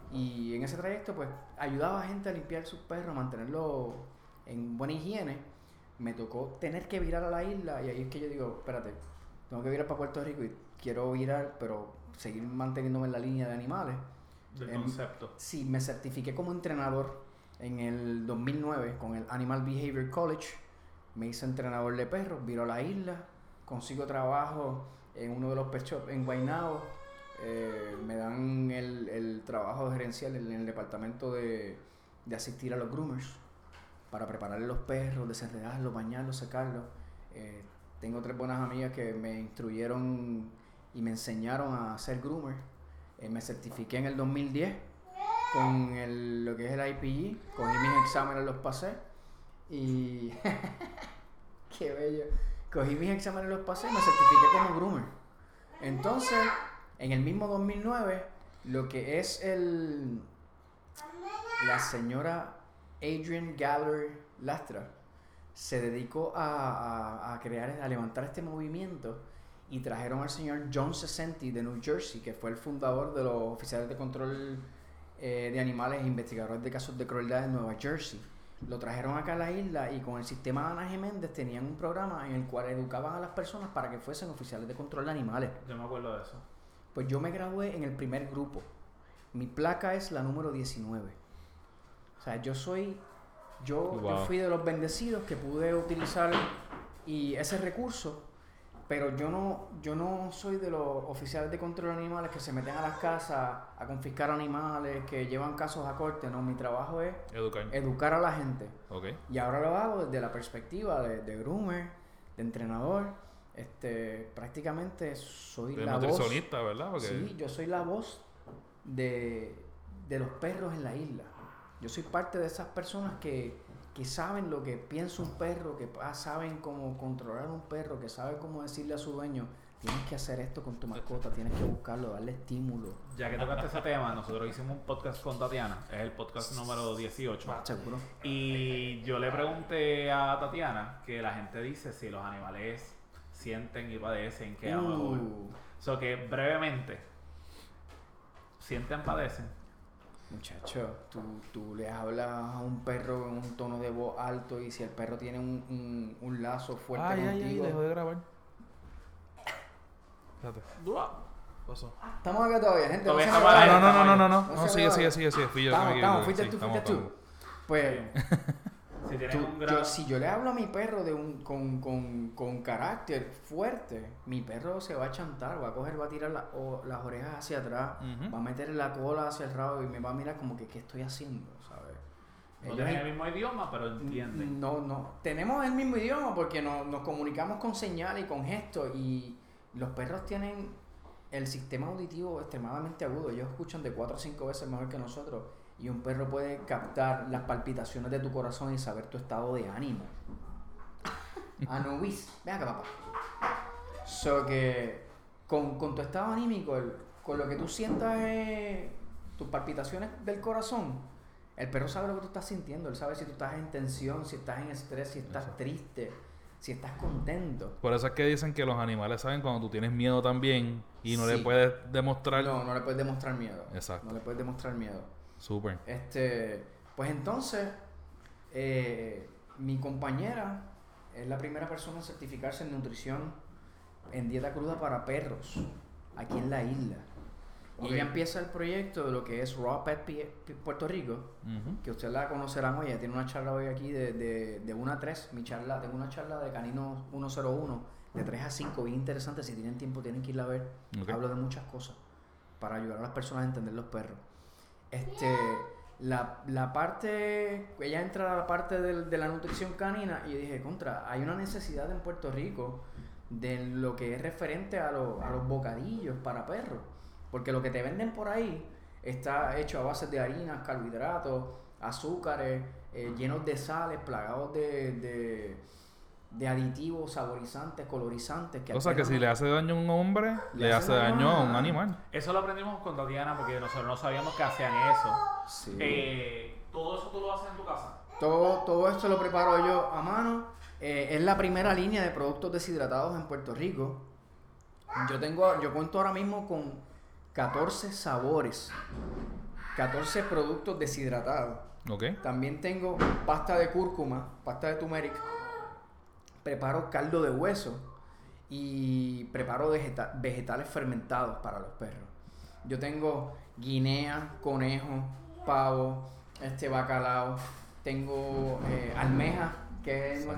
Y en ese trayecto, pues, ayudaba a gente a limpiar sus perros, a mantenerlo en buena higiene. Me tocó tener que virar a la isla y ahí es que yo digo, espérate, tengo que virar para Puerto Rico y quiero virar, pero seguir manteniéndome en la línea de animales. Del concepto. Sí, me certifiqué como entrenador en el 2009 con el Animal Behavior College. Me hice entrenador de perros, viro a la isla, consigo trabajo en uno de los pet shops en Guaynabo. Me dan el trabajo gerencial en el departamento de asistir a los groomers para prepararle los perros, desenredarlos, bañarlos, secarlos. Tengo 3 buenas amigas que me instruyeron y me enseñaron a ser groomer. Me certifiqué en el 2010 con lo que es el IPG. Cogí mis exámenes, los pasé y qué bello. Cogí mis exámenes, los pasé y me certifiqué como groomer. Entonces, en el mismo 2009, lo que es la señora Adrienne Galler Lastra se dedicó a levantar este movimiento y trajeron al señor John Cesenti de New Jersey, que fue el fundador de los oficiales de control de animales e investigadores de casos de crueldad en Nueva Jersey. Lo trajeron acá a la isla y con el sistema Ana Geméndez tenían un programa en el cual educaban a las personas para que fuesen oficiales de control de animales. Yo me acuerdo de eso. Pues yo me gradué en el primer grupo. Mi placa es la número 19. O sea, yo fui de los bendecidos que pude utilizar ese recurso, pero yo no soy de los oficiales de control de animales que se meten a las casas a confiscar animales, que llevan casos a corte. No, mi trabajo es educar a la gente. Okay. Y ahora lo hago desde la perspectiva de groomer, de entrenador. Prácticamente soy la voz. Nutricionista, ¿verdad? Porque... Sí, yo soy la voz de los perros en la isla. Yo soy parte de esas personas que saben lo que piensa un perro, que saben cómo controlar un perro, que saben cómo decirle a su dueño, tienes que hacer esto con tu mascota, tienes que buscarlo, darle estímulo. Ya que tocaste ese tema, nosotros hicimos un podcast con Tatiana, es el podcast número 18. Seguro. Y yo le pregunté a Tatiana que la gente dice si los animales sienten y padecen, que a lo mejor. So que brevemente, ¿sienten, padecen? Muchacho, tú le hablas a un perro en un tono de voz alto y si el perro tiene un lazo fuerte contigo... Dejó de grabar. Espérate. Pasó. Estamos acá todavía, gente. No, sigue. Estamos, fuiste tú. Pues... Si yo le hablo a mi perro con carácter fuerte, mi perro se va a chantar, va a tirar las orejas hacia atrás, va a meter la cola hacia el rabo y me va a mirar como que ¿qué estoy haciendo? ¿Sabes? No tienen el mismo idioma, pero entienden. No. Tenemos el mismo idioma porque nos comunicamos con señales y con gestos y los perros tienen el sistema auditivo extremadamente agudo. Ellos escuchan de 4 a 5 veces mejor que nosotros. Y un perro puede captar las palpitaciones de tu corazón y saber tu estado de ánimo. Anubis, ven acá, papá. So que con tu estado anímico, con lo que tú sientas tus palpitaciones del corazón, el perro sabe lo que tú estás sintiendo. Él sabe si tú estás en tensión, si estás en estrés, si estás triste, si estás contento. Por eso es que dicen que los animales saben cuando tú tienes miedo también y no le puedes demostrar... No le puedes demostrar miedo. Exacto. No le puedes demostrar miedo. Súper. Pues entonces, mi compañera es la primera persona en certificarse en nutrición en dieta cruda para perros aquí en la isla. Y ella empieza el proyecto de lo que es Raw Pet Puerto Rico, que ustedes la conocerán hoy. Ella tiene una charla hoy aquí de 1 a 3. Tengo una charla de Canino 101 de 3 a 5, bien interesante. Si tienen tiempo tienen que irla a ver. Hablo de muchas cosas para ayudar a las personas a entender los perros. La parte, ella entra a la parte de la nutrición canina y yo dije, hay una necesidad en Puerto Rico de lo que es referente a los bocadillos para perros, porque lo que te venden por ahí está hecho a base de harinas, carbohidratos, azúcares, llenos de sales, plagados de aditivos, saborizantes, colorizantes. O que si le hace daño a un hombre, le hace daño a un animal. Eso lo aprendimos con Tatiana porque nosotros no sabíamos que hacían eso. Sí. ¿Todo eso tú lo haces en tu casa? Todo esto lo preparo yo a mano. Es la primera línea de productos deshidratados en Puerto Rico. Yo cuento ahora mismo con 14 sabores 14 productos deshidratados. Ok. También tengo pasta de cúrcuma, pasta de turmeric. Preparo caldo de hueso y preparo vegetales fermentados para los perros. Yo tengo guinea, conejo, pavo, bacalao. Tengo almejas, que es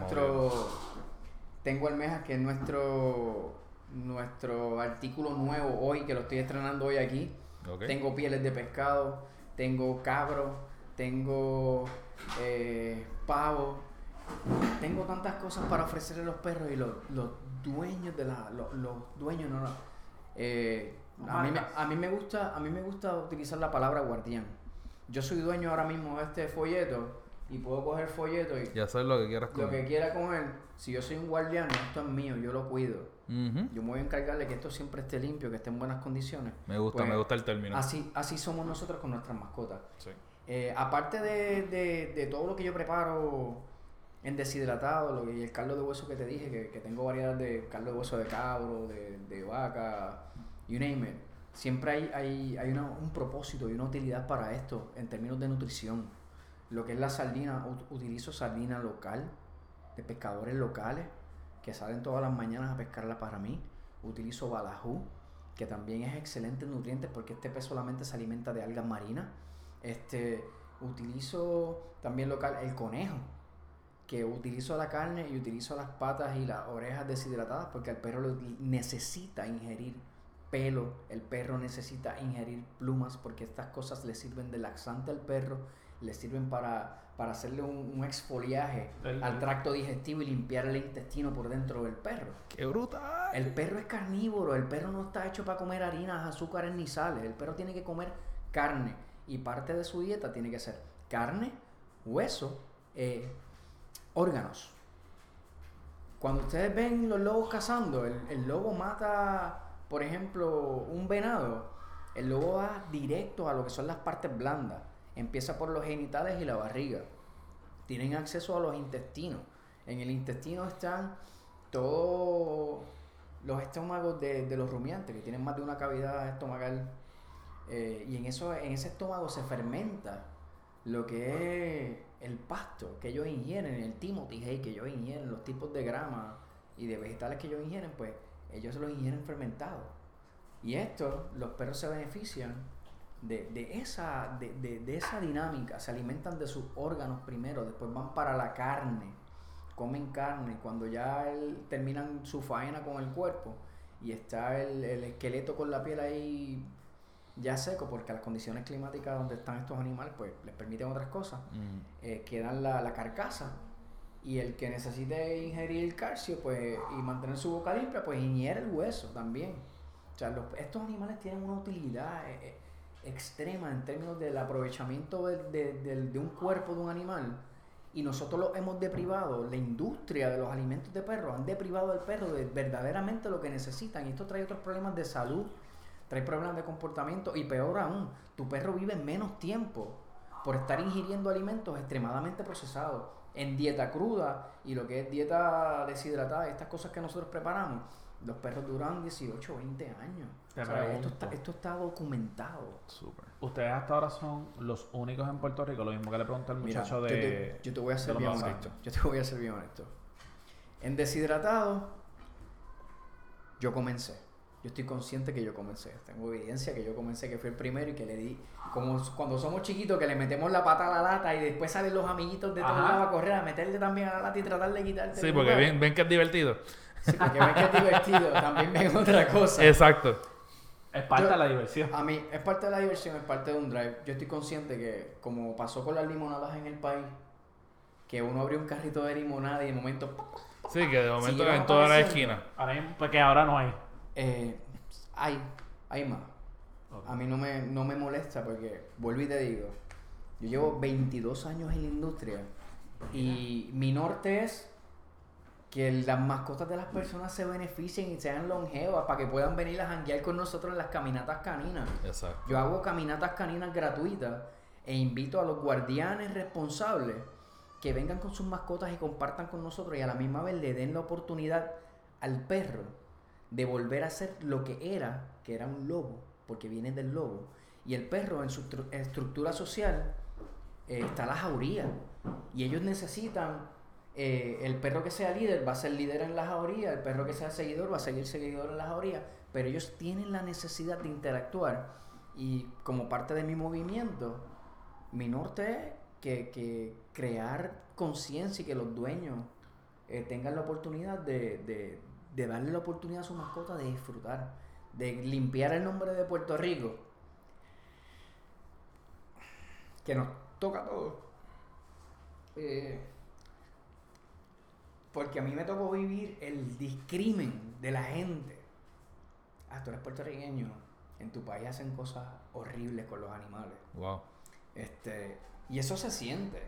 nuestro artículo nuevo hoy, que lo estoy estrenando hoy aquí. Okay. Tengo pieles de pescado, tengo cabro, tengo pavo. Tengo tantas cosas para ofrecerle a los perros y los dueños de a mí me gusta utilizar la palabra guardián. Yo soy dueño ahora mismo de este folleto y puedo coger el folleto y hacer lo que quieras con él. Lo que quiera con él. Si yo soy un guardián, esto es mío, yo lo cuido. Yo me voy a encargar de que esto siempre esté limpio, que esté en buenas condiciones. Me gusta el término. Así somos nosotros con nuestras mascotas. Sí. Aparte de todo lo que yo preparo en deshidratado, y el caldo de hueso que te dije, que tengo variedad de caldo de hueso de cabro, de vaca, you name it. Siempre hay un propósito y una utilidad para esto en términos de nutrición. Lo que es la sardina, utilizo sardina local, de pescadores locales, que salen todas las mañanas a pescarla para mí. Utilizo balajú, que también es excelente en nutrientes porque este pez solamente se alimenta de algas marinas. Utilizo también local el conejo, que utilizo la carne y utilizo las patas y las orejas deshidratadas porque el perro necesita ingerir pelo, el perro necesita ingerir plumas porque estas cosas le sirven de laxante al perro, le sirven para hacerle un exfoliaje al tracto digestivo y limpiar el intestino por dentro del perro. ¡Qué brutal! El perro es carnívoro, el perro no está hecho para comer harinas, azúcares ni sales, el perro tiene que comer carne y parte de su dieta tiene que ser carne, hueso, órganos. Cuando ustedes ven los lobos cazando, el lobo mata, por ejemplo, un venado, el lobo va directo a lo que son las partes blandas. Empieza por los genitales y la barriga. Tienen acceso a los intestinos. En el intestino están todos los estómagos de los rumiantes, que tienen más de una cavidad estomacal. Y en ese estómago se fermenta lo que es el pasto que ellos ingieren, el Timothy hay que ellos ingieren, los tipos de grama y de vegetales que ellos ingieren, pues ellos se los ingieren fermentados. Y esto, los perros se benefician de esa dinámica, se alimentan de sus órganos primero, después van para la carne, comen carne, cuando ya terminan su faena con el cuerpo y está el esqueleto con la piel ahí ya seco, porque las condiciones climáticas donde están estos animales pues les permiten otras cosas, quedan la carcasa, y el que necesite ingerir calcio pues y mantener su boca limpia pues ingiere el hueso también. O sea, estos animales tienen una utilidad extrema en términos del aprovechamiento de un cuerpo de un animal, y nosotros lo hemos deprivado. La industria de los alimentos de perros han deprivado al perro de verdaderamente lo que necesitan, y esto trae otros problemas de salud, trae problemas de comportamiento, y peor aún, tu perro vive menos tiempo por estar ingiriendo alimentos extremadamente procesados. En dieta cruda y lo que es dieta deshidratada, estas cosas que nosotros preparamos, los perros duran 18 o 20 años. O sea, esto está documentado. Super. Ustedes hasta ahora son los únicos en Puerto Rico, lo mismo que le pregunté al muchacho. Mira, yo te voy a ser bien honesto. En deshidratado, yo comencé. Yo estoy consciente que yo comencé. Tengo evidencia que yo comencé, que fui el primero y que le di, como cuando somos chiquitos, que le metemos la pata a la lata y después salen los amiguitos de todos lados a correr, a meterle también a la lata y tratar de quitarte. Sí, porque ven que es divertido. Sí, porque ven que es divertido. También ven otra cosa. Exacto. Es parte de la diversión. A mí, es parte de la diversión, es parte de un drive. Yo estoy consciente que, como pasó con las limonadas en el país, que uno abrió un carrito de limonada y de momento... Sí, que de momento en toda la esquina. Porque ahora no hay. Hay más. Okay. A mí no me molesta porque, vuelvo y te digo, yo llevo 22 años en la industria y mi norte es que las mascotas de las personas se beneficien y sean longevas para que puedan venir a janguear con nosotros en las caminatas caninas. Exacto. Yo hago caminatas caninas gratuitas e invito a los guardianes responsables que vengan con sus mascotas y compartan con nosotros, y a la misma vez le den la oportunidad al perro de volver a ser lo que era un lobo, porque viene del lobo, Y el perro en su estructura social está la jauría. Y ellos necesitan, el perro que sea líder va a ser líder en la jauría, el perro que sea seguidor va a seguir seguidor en la jauría, pero ellos tienen la necesidad de interactuar. Y como parte de mi movimiento, mi norte es que crear conciencia y que los dueños tengan la oportunidad de darle la oportunidad a su mascota de disfrutar, de limpiar el nombre de Puerto Rico, que nos toca a todos. Porque a mí me tocó vivir el discrimen de la gente. Tú eres puertorriqueño, en tu país hacen cosas horribles con los animales. Wow. Y eso se siente.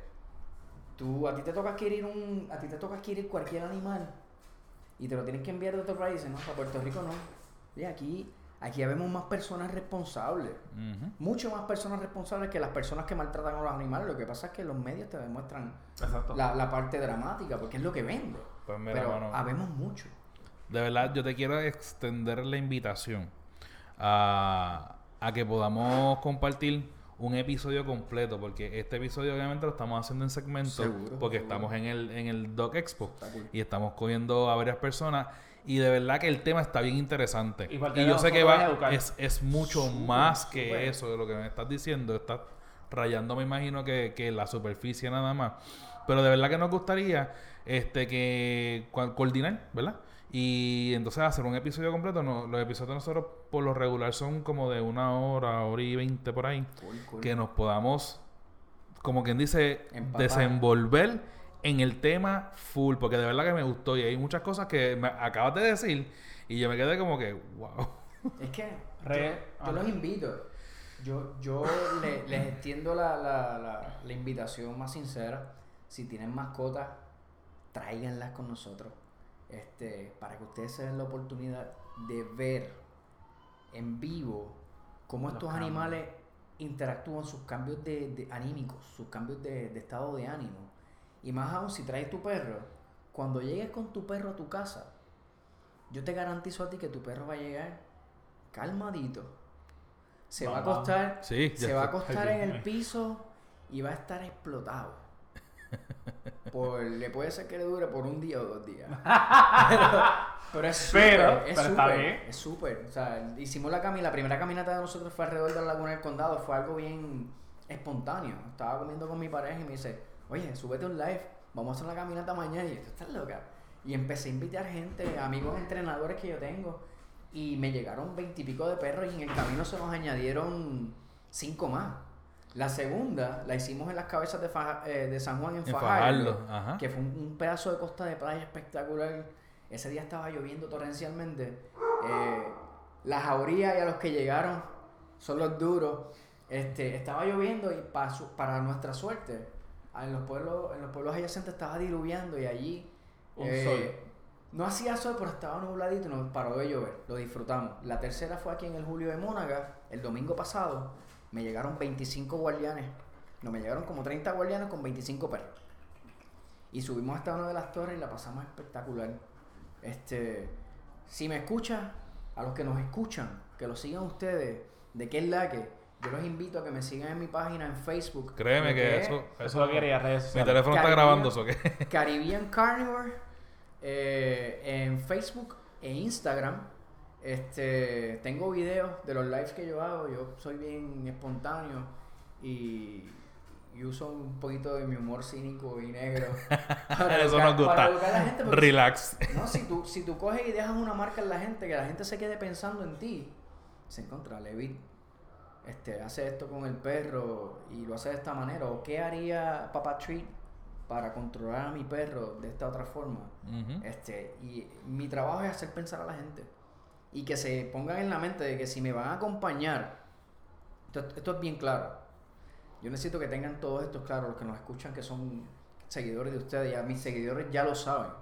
A ti te toca adquirir cualquier animal y te lo tienes que enviar de otro país. No, para Puerto Rico no. Y aquí vemos más personas responsables. Mucho más personas responsables que las personas que maltratan a los animales. Lo que pasa es que los medios te demuestran la parte dramática, porque es lo que vende. Pues mira, pero bueno, habemos mucho. De verdad, yo te quiero extender la invitación a que podamos compartir un episodio completo, porque este episodio obviamente lo estamos haciendo en segmentos, porque estamos en el Dog Expo y estamos cogiendo a varias personas, y de verdad que el tema está bien interesante, y yo sé que es mucho más que eso de lo que me estás diciendo. Estás rayando, me imagino, que la superficie nada más, pero de verdad que nos gustaría que coordinar, ¿verdad? Y entonces hacer un episodio completo. Los episodios de nosotros por lo regular son como de 1 hora y 20 por ahí. Cool. Que nos podamos, como quien dice, desenvolver en el tema full. Porque de verdad que me gustó. Y hay muchas cosas que me acabas de decir y yo me quedé como que, wow. Es que yo los invito. Yo les extiendo la invitación más sincera. Si tienen mascotas, tráiganlas con nosotros. Para que ustedes se den la oportunidad de ver en vivo cómo estos animales interactúan, sus cambios de anímicos, sus cambios de estado de ánimo. Y más aún, si traes tu perro, cuando llegues con tu perro a tu casa, yo te garantizo a ti que tu perro va a llegar calmadito. Se va a acostar en el piso y va a estar explotado. Le puede ser que le dure por 1 día o 2 días. pero es súper. O sea, hicimos la primera caminata de nosotros fue alrededor de la Laguna del Condado. Fue algo bien espontáneo. Estaba comiendo con mi pareja y me dice, oye, súbete un live, vamos a hacer la caminata mañana. Y yo, ¿estás loca? Y empecé a invitar gente, amigos entrenadores que yo tengo, y me llegaron 20 y pico de perros, y en el camino se nos añadieron 5 más. La segunda la hicimos en las cabezas de San Juan en Fajardo, que fue un pedazo de costa de playa espectacular. Ese día estaba lloviendo torrencialmente. La jauría y a los que llegaron son los duros. Estaba lloviendo y para nuestra suerte, en los pueblos adyacentes estaba diluviando, y allí sol. No hacía sol, pero estaba nubladito y nos paró de llover. Lo disfrutamos. La tercera fue aquí en el Julio de Mónaga, el domingo pasado. Me llegaron 25 guardianes. No, me llegaron como 30 guardianes con 25 perros. Y subimos hasta una de las torres y la pasamos espectacular. Si me escuchas, a los que nos escuchan, que lo sigan ustedes, de qué es la que, yo los invito a que me sigan en mi página en Facebook. Créeme que eso lo quería, redes sociales. Mi teléfono está grabando eso, ¿qué? Caribbean Carnivore, en Facebook e Instagram. Tengo videos de los lives que yo hago. Yo soy bien espontáneo y uso un poquito de mi humor cínico y negro para eso nos gusta. Para educar a la gente, relax. No, si tú coges y dejas una marca en la gente, que la gente se quede pensando en ti, se encuentra Levitt hace esto con el perro y lo hace de esta manera, o qué haría Papa Treat para controlar a mi perro de esta otra forma. Y mi trabajo es hacer pensar a la gente y que se pongan en la mente de que si me van a acompañar, esto es bien claro. Yo necesito que tengan todos estos claros, los que nos escuchan, que son seguidores de ustedes, ya mis seguidores ya lo saben.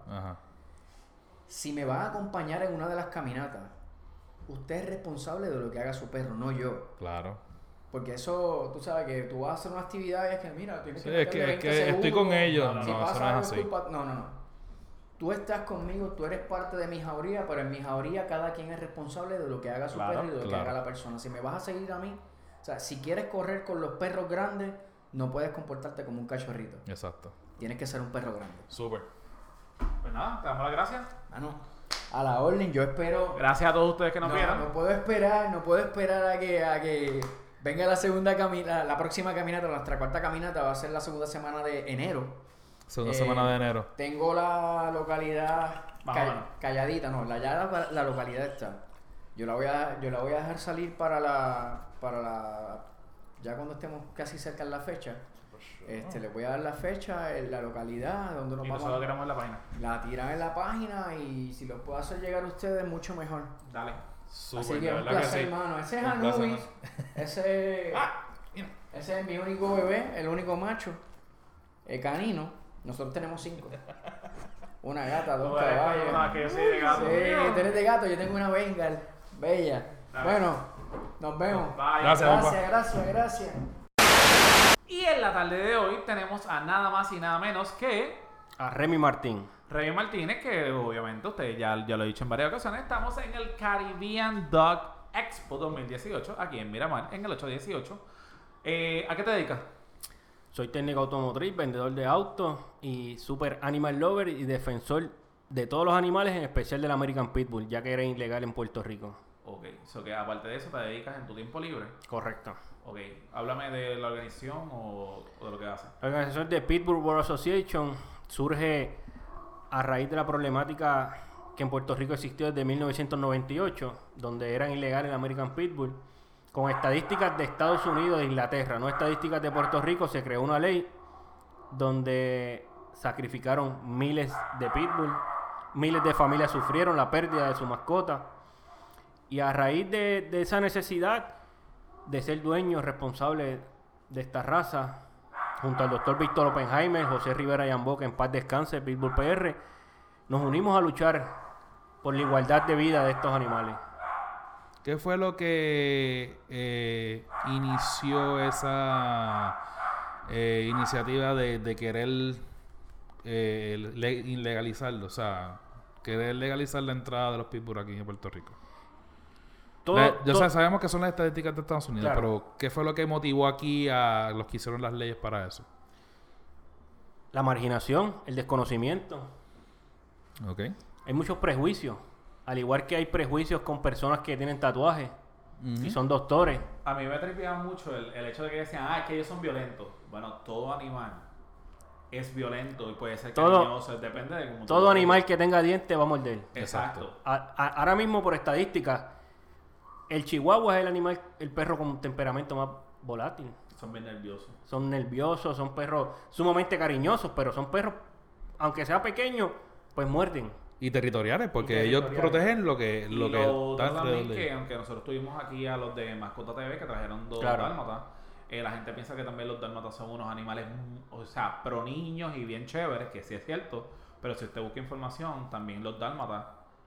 Si me van a acompañar en una de las caminatas, usted es responsable de lo que haga su perro, no yo. Claro. Porque eso, tú sabes que tú vas a hacer una actividad y es que, mira, tienes que es que estoy con ellos. Si pasa algo, es así. No. Tú estás conmigo, tú eres parte de mi jauría, pero en mi jauría cada quien es responsable de lo que haga su perro y de lo que haga la persona. Si me vas a seguir a mí, sea, si quieres correr con los perros grandes, no puedes comportarte como un cachorrito. Exacto. Tienes que ser un perro grande. Súper. Pues nada, te damos las gracias. Mano, a la orden, yo espero... Gracias a todos ustedes que nos vieron. No puedo esperar a que venga la segunda caminata, la próxima caminata, nuestra cuarta caminata va a ser la segunda semana de enero. Segunda semana de enero. Tengo la localidad calladita, no, la localidad está. Yo la voy a dejar salir para la ya cuando estemos casi cerca de la fecha. Les voy a dar la fecha, la localidad, donde nos vamos. Nosotros queremos en la página. La tiran en la página y si lo puedo hacer llegar a ustedes, mucho mejor. Dale. Súper, Así que un placer, hermano. Ese es Anubis. Ese es mi único bebé, el único macho. El canino. Nosotros tenemos 5. Una gata, 2 caballos. No, que yo soy de gato. Sí, tú eres de gato, yo tengo una Bengal. Bella. Dale. Bueno, nos vemos. Bye. Gracias. Y en la tarde de hoy tenemos a nada más y nada menos que A Remy Martín. Remy Martínez, que obviamente ustedes ya lo he dicho en varias ocasiones. Estamos en el Caribbean Dog Expo 2018, aquí en Miramar, en el 818. ¿A qué te dedicas? Soy técnico automotriz, vendedor de autos y super animal lover y defensor de todos los animales, en especial del American Pitbull, ya que era ilegal en Puerto Rico. Ok, so que aparte de eso te dedicas en tu tiempo libre. Correcto. Ok, háblame de la organización o de lo que haces. La organización de Pitbull World Association surge a raíz de la problemática que en Puerto Rico existió desde 1998, donde eran ilegales el American Pitbull. Con estadísticas de Estados Unidos e Inglaterra, no estadísticas de Puerto Rico, se creó una ley donde sacrificaron miles de pitbull, miles de familias sufrieron la pérdida de su mascota, y a raíz de esa necesidad de ser dueños responsables de esta raza, junto al doctor Víctor Oppenheimer, José Rivera Yambó, que en paz descanse, Pitbull PR, nos unimos a luchar por la igualdad de vida de estos animales. ¿Qué fue lo que inició esa iniciativa de querer ilegalizarlo? O sea, querer legalizar la entrada de los pitbull aquí en Puerto Rico. Sabemos que son las estadísticas de Estados Unidos, claro. Pero ¿qué fue lo que motivó aquí a los que hicieron las leyes para eso? La marginación, el desconocimiento. Ok. Hay muchos prejuicios. Al igual que hay prejuicios con personas que tienen tatuajes y son doctores. A mí me tripeaba mucho el hecho de que decían, es que ellos son violentos. Bueno, todo animal es violento y puede ser cariñoso, depende de cómo todo animal que tenga dientes va a morder. Exacto. Ahora mismo, por estadística, el chihuahua es el perro con temperamento más volátil. Son bien nerviosos. Son nerviosos, son perros sumamente cariñosos, pero son perros, aunque sea pequeño, pues muerden. Y territoriales, porque ellos protegen lo que está también que aunque nosotros tuvimos aquí a los de Mascota TV que trajeron 2 dálmatas, la gente piensa que también los dálmatas son unos animales, o sea, pro niños y bien chéveres, que sí es cierto, pero si usted busca información, también los dálmatas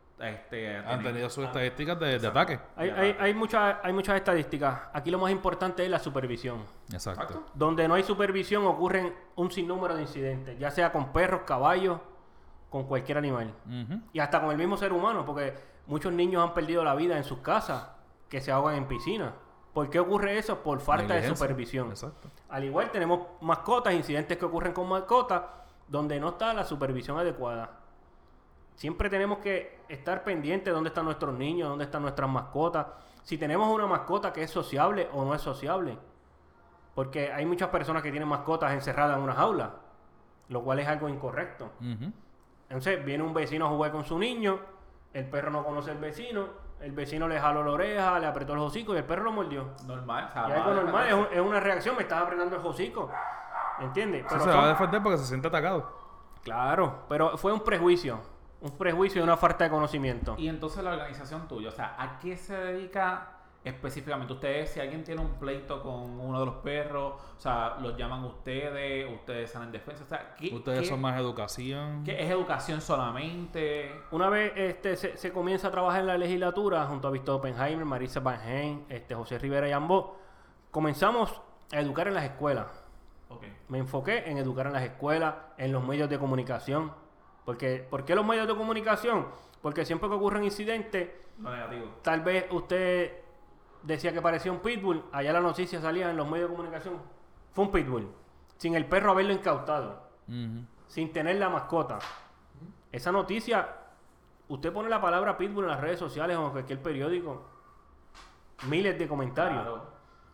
han tenido sus estadísticas de ataque. Hay muchas estadísticas. Aquí lo más importante es la supervisión. Exacto. Donde no hay supervisión ocurren un sinnúmero de incidentes, ya sea con perros, caballos, con cualquier animal. Y hasta con el mismo ser humano, porque muchos niños han perdido la vida en sus casas, que se ahogan en piscinas. ¿Por qué ocurre eso? Por falta de supervisión. Exacto. Al igual tenemos mascotas, incidentes que ocurren con mascotas, donde no está la supervisión adecuada. Siempre tenemos que estar pendientes de dónde están nuestros niños, dónde están nuestras mascotas. Si tenemos una mascota que es sociable o no es sociable. Porque hay muchas personas que tienen mascotas encerradas en una jaula, lo cual es algo incorrecto. Entonces viene un vecino a jugar con su niño, el perro no conoce al vecino, el vecino le jaló la oreja, le apretó el hocico y el perro lo mordió. Normal. Y algo normal, es una reacción, me estás apretando el hocico. ¿Entiendes? Pero se va a defender porque se siente atacado. Claro, pero fue un prejuicio y una falta de conocimiento. Y entonces la organización tuya, o sea, ¿a qué se dedica específicamente? Ustedes, si alguien tiene un pleito con uno de los perros, o sea, los llaman ustedes salen en defensa, o sea, ustedes son más educación. ¿Qué es educación solamente? Una vez se comienza a trabajar en la legislatura junto a Víctor Oppenheimer, Marisa Van José Rivera Yambó, comenzamos a educar en las escuelas. Me enfoqué en educar en las escuelas, en los medios de comunicación. ¿Por qué los medios de comunicación? Porque siempre que ocurren incidentes, Lo negativo. tal vez usted decía que parecía un pitbull, allá la noticia salía en los medios de comunicación, fue un pitbull, sin el perro haberlo incautado, sin tener la mascota. Esa noticia, usted pone la palabra pitbull en las redes sociales o en cualquier periódico, miles de comentarios. Claro.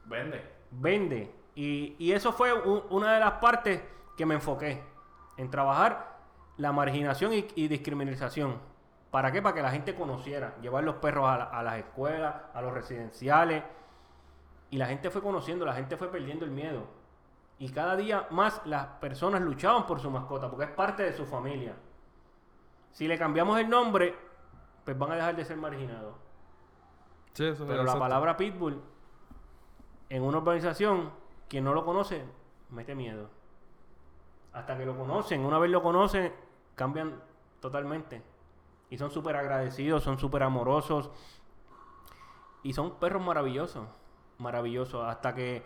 Vende. Y eso fue una de las partes que me enfoqué en trabajar la marginación y discriminación. ¿Para qué? Para que la gente conociera, llevar los perros a las escuelas, a los residenciales. Y la gente fue conociendo, la gente fue perdiendo el miedo. Y cada día más las personas luchaban por su mascota, porque es parte de su familia. Si le cambiamos el nombre, pues van a dejar de ser marginados. Sí, eso Pero la palabra pitbull, en una urbanización, quien no lo conoce, mete miedo. Hasta que lo conocen, una vez lo conocen, cambian totalmente. Y son súper agradecidos, son súper amorosos. Y son perros maravillosos. Maravillosos. Hasta que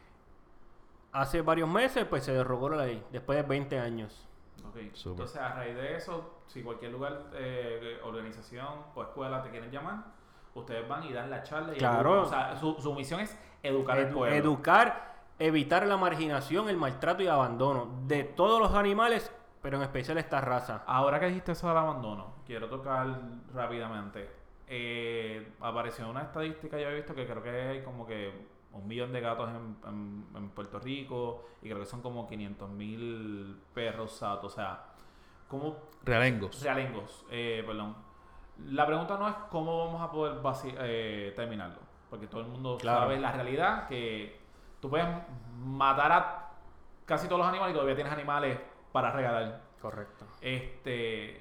hace varios meses, pues se derogó la ley. Después de 20 años. Okay. Super. Entonces, a raíz de eso, si cualquier lugar, organización o escuela te quieren llamar, ustedes van y dan la charla. Y Claro. O sea, su misión es educar al pueblo. Educar, evitar la marginación, el maltrato y abandono de todos los animales, pero en especial esta raza. Ahora que dijiste eso del abandono, quiero tocar rápidamente. Apareció una estadística, yo he visto que creo que hay como que 1 millón de gatos en Puerto Rico y creo que son como 500,000 perros satos. O sea, ¿cómo? Realengos. Perdón. La pregunta no es cómo vamos a poder terminarlo, porque todo el mundo sabe la realidad que tú puedes matar a casi todos los animales y todavía tienes animales para regalar. Correcto. ¿Qué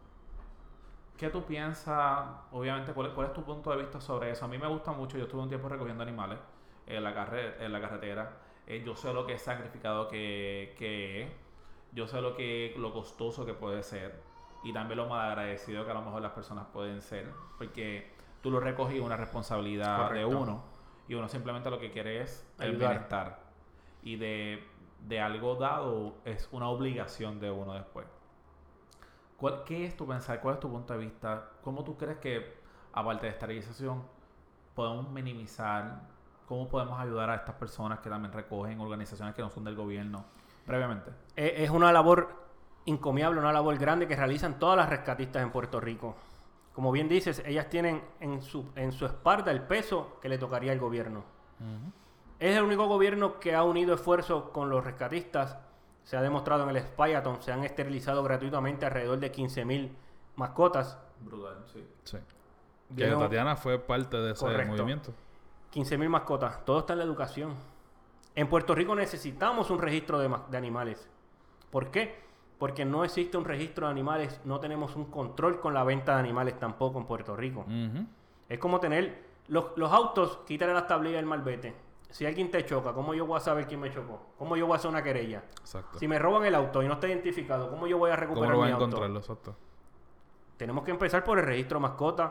tú piensas? Obviamente, ¿cuál es tu punto de vista sobre eso? A mí me gusta mucho. Yo estuve un tiempo recogiendo animales en la carretera. Yo sé lo que es sacrificado que es. Yo sé lo costoso que puede ser. Y también lo malagradecido que a lo mejor las personas pueden ser. Porque tú lo recoges una responsabilidad Correcto. de uno. Y uno simplemente lo que quiere es el Ayudar. bienestar. Y de algo dado es una obligación de uno después. ¿Qué es tu pensar? ¿Cuál es tu punto de vista? ¿Cómo tú crees que, aparte de esterilización, podemos minimizar? ¿Cómo podemos ayudar a estas personas que también recogen organizaciones que no son del gobierno? Brevemente. Es una labor encomiable, una labor grande que realizan todas las rescatistas en Puerto Rico. Como bien dices, ellas tienen en su espalda el peso que le tocaría al gobierno. Es el único gobierno que ha unido esfuerzos con los rescatistas. Se ha demostrado en el Spyathon, se han esterilizado gratuitamente alrededor de 15,000 mascotas. Brutal, sí. Sí. Que Tatiana fue parte de ese movimiento. 15,000 mascotas. Todo está en la educación. En Puerto Rico necesitamos un registro de animales. ¿Por qué? Porque no existe un registro de animales. No tenemos un control con la venta de animales tampoco en Puerto Rico. Es como tener los autos, quitarle las tablillas del malvete. Si alguien te choca, ¿cómo yo voy a saber quién me chocó? ¿Cómo yo voy a hacer una querella? Exacto. Si me roban el auto y no está identificado, ¿cómo yo voy a recuperar ¿Cómo mi lo voy a auto? encontrarlo? Exacto. Tenemos que empezar por el registro de mascota,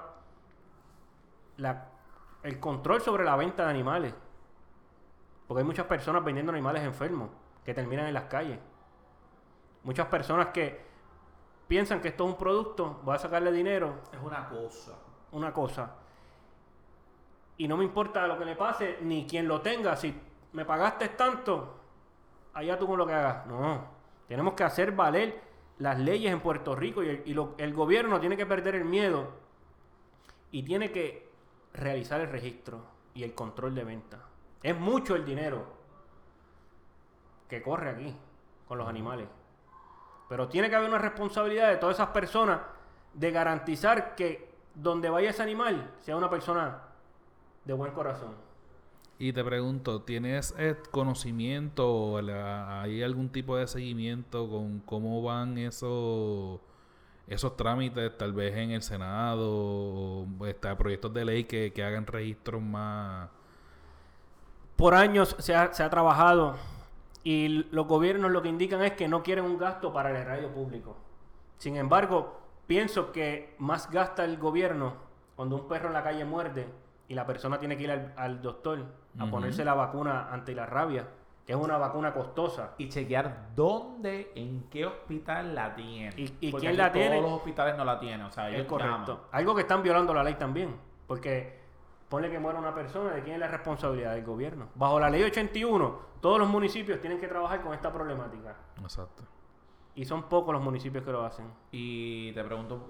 el control sobre la venta de animales. Porque hay muchas personas vendiendo animales enfermos que terminan en las calles. Muchas personas que piensan que esto es un producto, voy a sacarle dinero. Es una cosa. Y no me importa lo que le pase, ni quien lo tenga. Si me pagaste tanto, allá tú con lo que hagas. No. Tenemos que hacer valer las leyes en Puerto Rico y el gobierno tiene que perder el miedo y tiene que realizar el registro y el control de venta. Es mucho el dinero que corre aquí con los animales. Pero tiene que haber una responsabilidad de todas esas personas de garantizar que donde vaya ese animal sea una persona de buen corazón. Y te pregunto, ¿tienes conocimiento o hay algún tipo de seguimiento con cómo van esos trámites, tal vez en el Senado, o proyectos de ley que hagan registros más? Por años se ha trabajado y los gobiernos lo que indican es que no quieren un gasto para el erario público. Sin embargo, pienso que más gasta el gobierno cuando un perro en la calle muerde y la persona tiene que ir al doctor a ponerse la vacuna anti la rabia, que es una vacuna costosa. Y chequear dónde, en qué hospital la tiene. ¿Y porque quién la aquí tiene? Todos los hospitales no la tienen. O sea, Es ellos correcto. llaman. Algo que están violando la ley también, porque ponle que muera una persona, ¿de quién es la responsabilidad? Del gobierno. Bajo la ley 81, todos los municipios tienen que trabajar con esta problemática. Exacto. Y son pocos los municipios que lo hacen. Y te pregunto,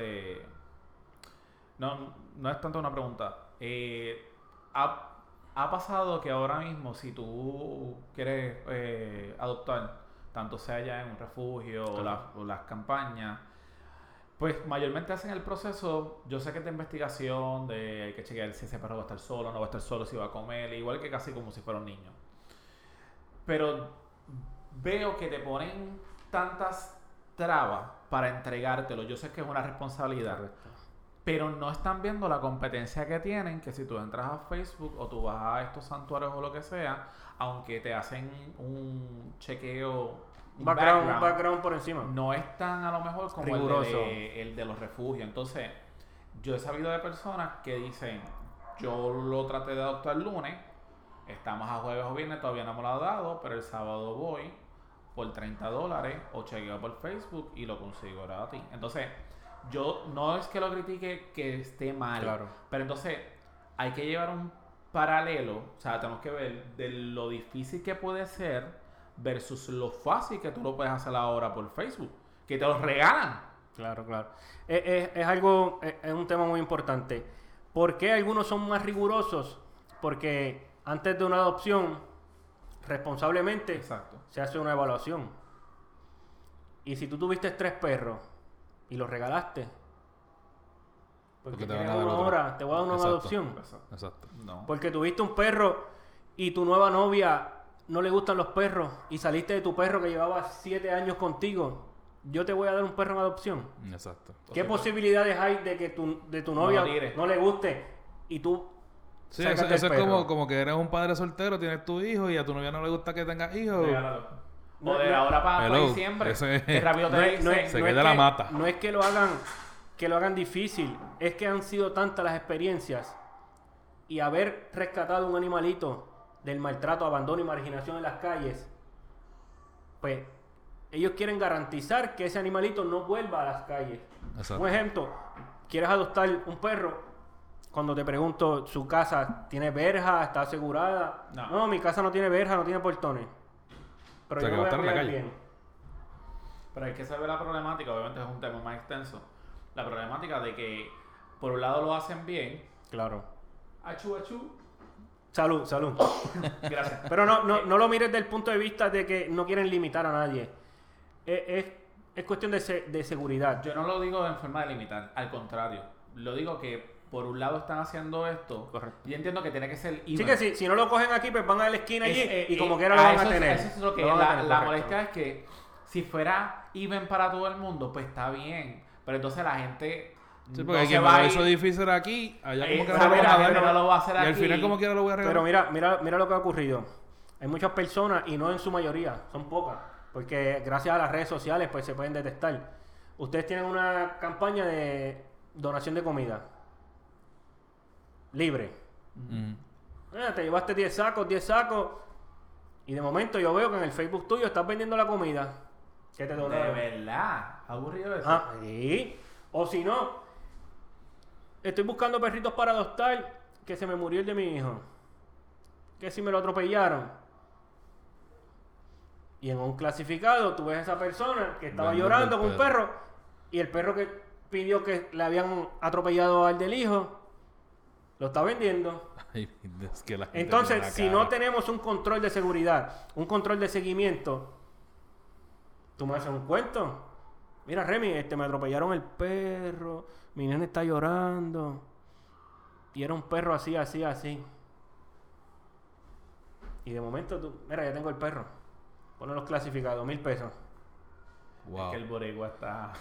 no es tanto una pregunta. ¿Ha pasado que ahora mismo, si tú quieres adoptar, tanto sea ya en un refugio o las campañas, pues mayormente hacen el proceso, yo sé que es de investigación, de hay que chequear si ese perro va a estar solo, no va a estar solo, si va a comer, igual que casi como si fuera un niño. Pero veo que te ponen tantas trabas para entregártelo. Yo sé que es una responsabilidad. Correcto. Pero no están viendo la competencia que tienen, que si tú entras a Facebook o tú vas a estos santuarios o lo que sea, aunque te hacen un chequeo, Un background por encima. no es tan a lo mejor como el de los refugios. Entonces, yo he sabido de personas que dicen, yo lo traté de adoptar el lunes, estamos a jueves o viernes, todavía no me lo ha dado, pero el sábado voy por $30 o chequeo por Facebook y lo consigo gratis. Entonces, yo no es que lo critique que esté mal, Claro. pero entonces hay que llevar un paralelo, o sea, tenemos que ver de lo difícil que puede ser versus lo fácil que tú lo puedes hacer ahora por Facebook, que te lo regalan. Claro. Es algo, es un tema muy importante. ¿Por qué algunos son más rigurosos? Porque antes de una adopción, responsablemente, Exacto. se hace una evaluación. Y si tú tuviste 3 perros y los regalaste, porque te van a tienes dar uno otro. ahora, te voy a dar una Exacto. adopción. Exacto. No. Porque tuviste un perro y tu nueva novia no le gustan los perros y saliste de tu perro que llevaba 7 años contigo, yo te voy a dar un perro en adopción. Exacto. ¿Qué posibilidades hay de que de tu novia lo tires. no le guste y tú Sí, sacas eso del es perro? como que eres un padre soltero, tienes tu hijo y a tu novia no le gusta que tengas hijos. Regálalo. No, O de no. ahora para Hello, diciembre, eso es- que rápido te No es- dicen, no es- Se no queda es la que- mata. No es que lo hagan difícil, es que han sido tantas las experiencias y haber rescatado un animalito del maltrato, abandono y marginación en las calles, pues ellos quieren garantizar que ese animalito no vuelva a las calles. Exacto. Un ejemplo, quieres adoptar un perro, cuando te pregunto, ¿su casa tiene verja? ¿Está asegurada? No. No, mi casa no tiene verja, no tiene portones. Pero O sea, yo que me va a voy estar en la cuidar calle. bien. Pero hay que saber la problemática, obviamente es un tema más extenso. La problemática de que por un lado lo hacen bien, Claro. achú, Salud. gracias. Pero no lo mires del punto de vista de que no quieren limitar a nadie. Es cuestión de seguridad. Yo no lo digo en forma de limitar, al contrario. Lo digo que por un lado están haciendo esto. Correcto. Y entiendo que tiene que ser Sí que si no lo cogen aquí, pues van a la esquina allí y como quiera quiera lo van a tener. Eso es lo que Lo van a la tener, correcto. molestia es que si fuera even para todo el mundo, pues está bien. Pero entonces la gente Sí, no porque se quien me va lo a hizo ir. difícil aquí, allá como que Esa no lo van a mira, dar. gente no lo va a hacer Y al aquí. final como quiera lo voy a regalar. Pero mira lo que ha ocurrido. Hay muchas personas, y no en su mayoría, son pocas, porque gracias a las redes sociales pues se pueden detectar. Ustedes tienen una campaña de donación de comida libre. Te llevaste 10 sacos, y de momento yo veo que en el Facebook tuyo estás vendiendo la comida que te De donaron. verdad, aburrido eso. Ah, sí. O si no, estoy buscando perritos para adoptar, que se me murió el de mi hijo. Que si me lo atropellaron. Y en un clasificado tú ves a esa persona que estaba Vendiendo llorando el con un perro. Y el perro que pidió que le habían atropellado al del hijo, lo está vendiendo. Ay, es que la gente Entonces, tiene la si cara. no tenemos un control de seguridad, un control de seguimiento, tú me haces un cuento. Mira, Remy, me atropellaron el perro, mi nene está llorando, y era un perro así. Y de momento mira, ya tengo el perro. Ponle los clasificados, $1,000. Wow. Es que el boricua está...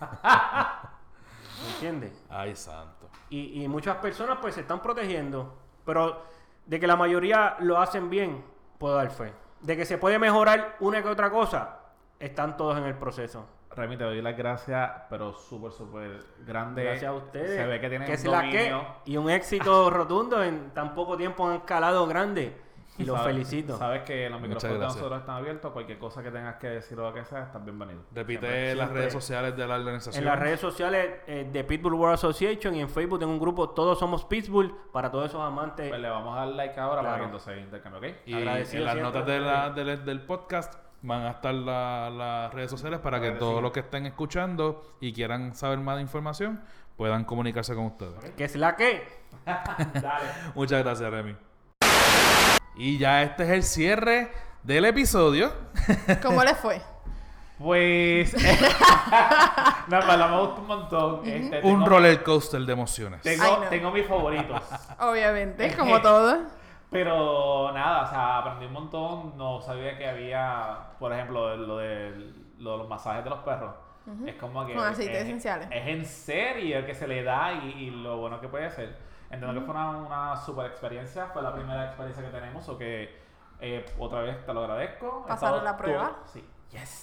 ¿Me entiendes? Ay, santo. Y muchas personas pues se están protegiendo, pero de que la mayoría lo hacen bien, puedo dar fe. De que se puede mejorar una que otra cosa, están todos en el proceso. Remy, te doy las gracias, pero súper grande. Gracias a ustedes. Se ve que tienen que un se la que dominio. y un éxito rotundo en tan poco tiempo han calado grande. Y los felicito. Sabes que los Muchas micrófonos de gracias. nosotros están abiertos. Cualquier cosa que tengas que decir o lo que sea, estás bienvenido. Repite las redes sociales de la organización. En las redes sociales de Pitbull World Association y en Facebook tengo un grupo Todos Somos Pitbull para todos esos amantes. Pues le vamos a dar like ahora para Claro. que entonces intercambio, ¿ok? Y Agradecido en las siempre. notas del podcast van a estar las redes sociales para que todos los que estén escuchando y quieran saber más de información puedan comunicarse con ustedes. ¿Qué es la que? Dale. Muchas gracias, Remy. Y ya este es el cierre del episodio. ¿Cómo les fue? Pues... no, para me gusta un montón. Un roller coaster de emociones. Ay, no. Tengo mis favoritos. Obviamente, como todo. Pero nada, o sea, aprendí un montón. No sabía que había, por ejemplo, lo de los masajes de los perros. Es como que... Con aceites esenciales. Es en serio el que se le da y lo bueno que puede ser. Entiendo que fue una super experiencia. Fue la primera experiencia que tenemos. O que otra vez te lo agradezco. ¿Pasaron la prueba? Sí. Yes.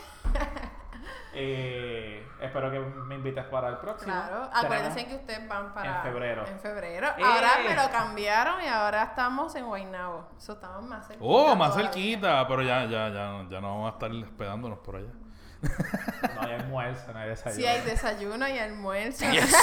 Espero que me invites para el próximo. Claro, acuérdense que ustedes van para... en febrero. En febrero. Ahora me lo cambiaron y ahora estamos en Guaynabo. Eso estamos más cerquita. Oh, más todavía. cerquita, pero ya no vamos a estar hospedándonos por allá. No hay almuerzo, no hay desayuno. Sí, hay desayuno y almuerzo.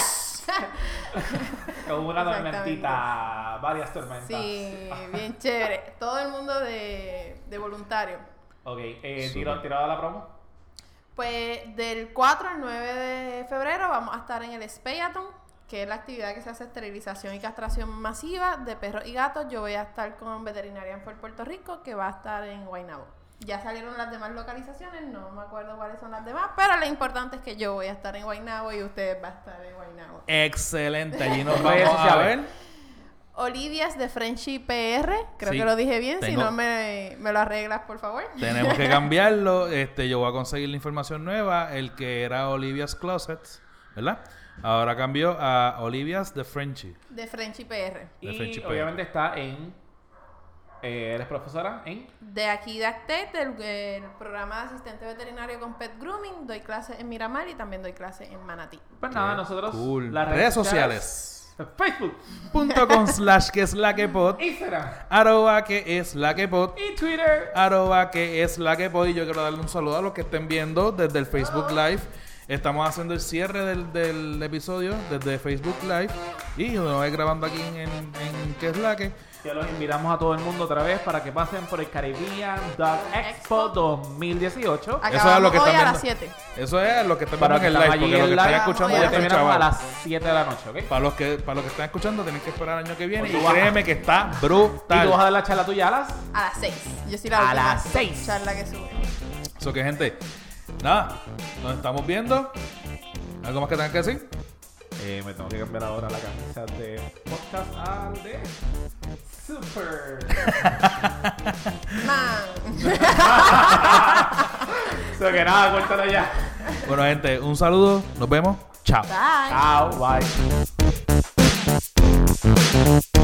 Hubo una tormentita, varias tormentas. Sí, bien chévere. Todo el mundo de voluntario. Ok, tirada la promo. Pues del 4 al 9 de febrero vamos a estar en el Speyathon, que es la actividad que se hace esterilización y castración masiva de perros y gatos. Yo voy a estar con Veterinarian for Puerto Rico, que va a estar en Guaynabo. Ya salieron las demás localizaciones, no me acuerdo cuáles son las demás, pero lo importante es que yo voy a estar en Guaynabo y ustedes van a estar en Guaynabo. Excelente, allí nos Redes vamos a sociales. ver. Olivias de Frenchy PR, creo Sí, que lo dije bien, si tengo- no me lo arreglas por favor. Tenemos que cambiarlo. Yo voy a conseguir la información nueva. El que era Olivia's Closets, ¿verdad? Ahora cambió a Olivia's de Frenchy. De Frenchy PR. De Y Friendship obviamente está en... ¿Eres profesora en? De aquí de ACTET, del programa de asistente veterinario con Pet Grooming, doy clases en Miramar y también doy clases en Manatí. Pues nada, nosotros... Cool. las Redes sociales. Facebook, .com/que es la que pod. Instagram @que es la que pod. y Twitter. @que es la que pod. Y yo quiero darle un saludo a los que estén viendo desde el Facebook Live. Estamos haciendo el cierre del episodio desde Facebook Live. Y yo me voy grabando aquí en que es la que. Que los invitamos a todo el mundo otra vez para que pasen por el Caribbean Dog Expo 2018. Eso es Acabamos lo que hoy están a las viendo. 7. Eso es lo que están Para viendo que en el están live. allí Porque lo en que están live, escuchando ya ya ya están terminamos a chavados. las 7 de la noche, ¿ok? Para los que están escuchando, tienen que esperar el año que viene. Pues Y tú vas a- créeme que está ¿Y tú vas a brutal. dar la charla tuya a las? A las 6. Yo soy la A última las 6. charla que sube. Eso que, gente, nada, nos estamos viendo. ¿Algo más que tengan que decir? Me tengo que cambiar ahora la camisa de podcast al de Super. Man. So que nada, cuéntalo ya. Bueno, gente, un saludo. Nos vemos. Chao. Bye. Chao, bye.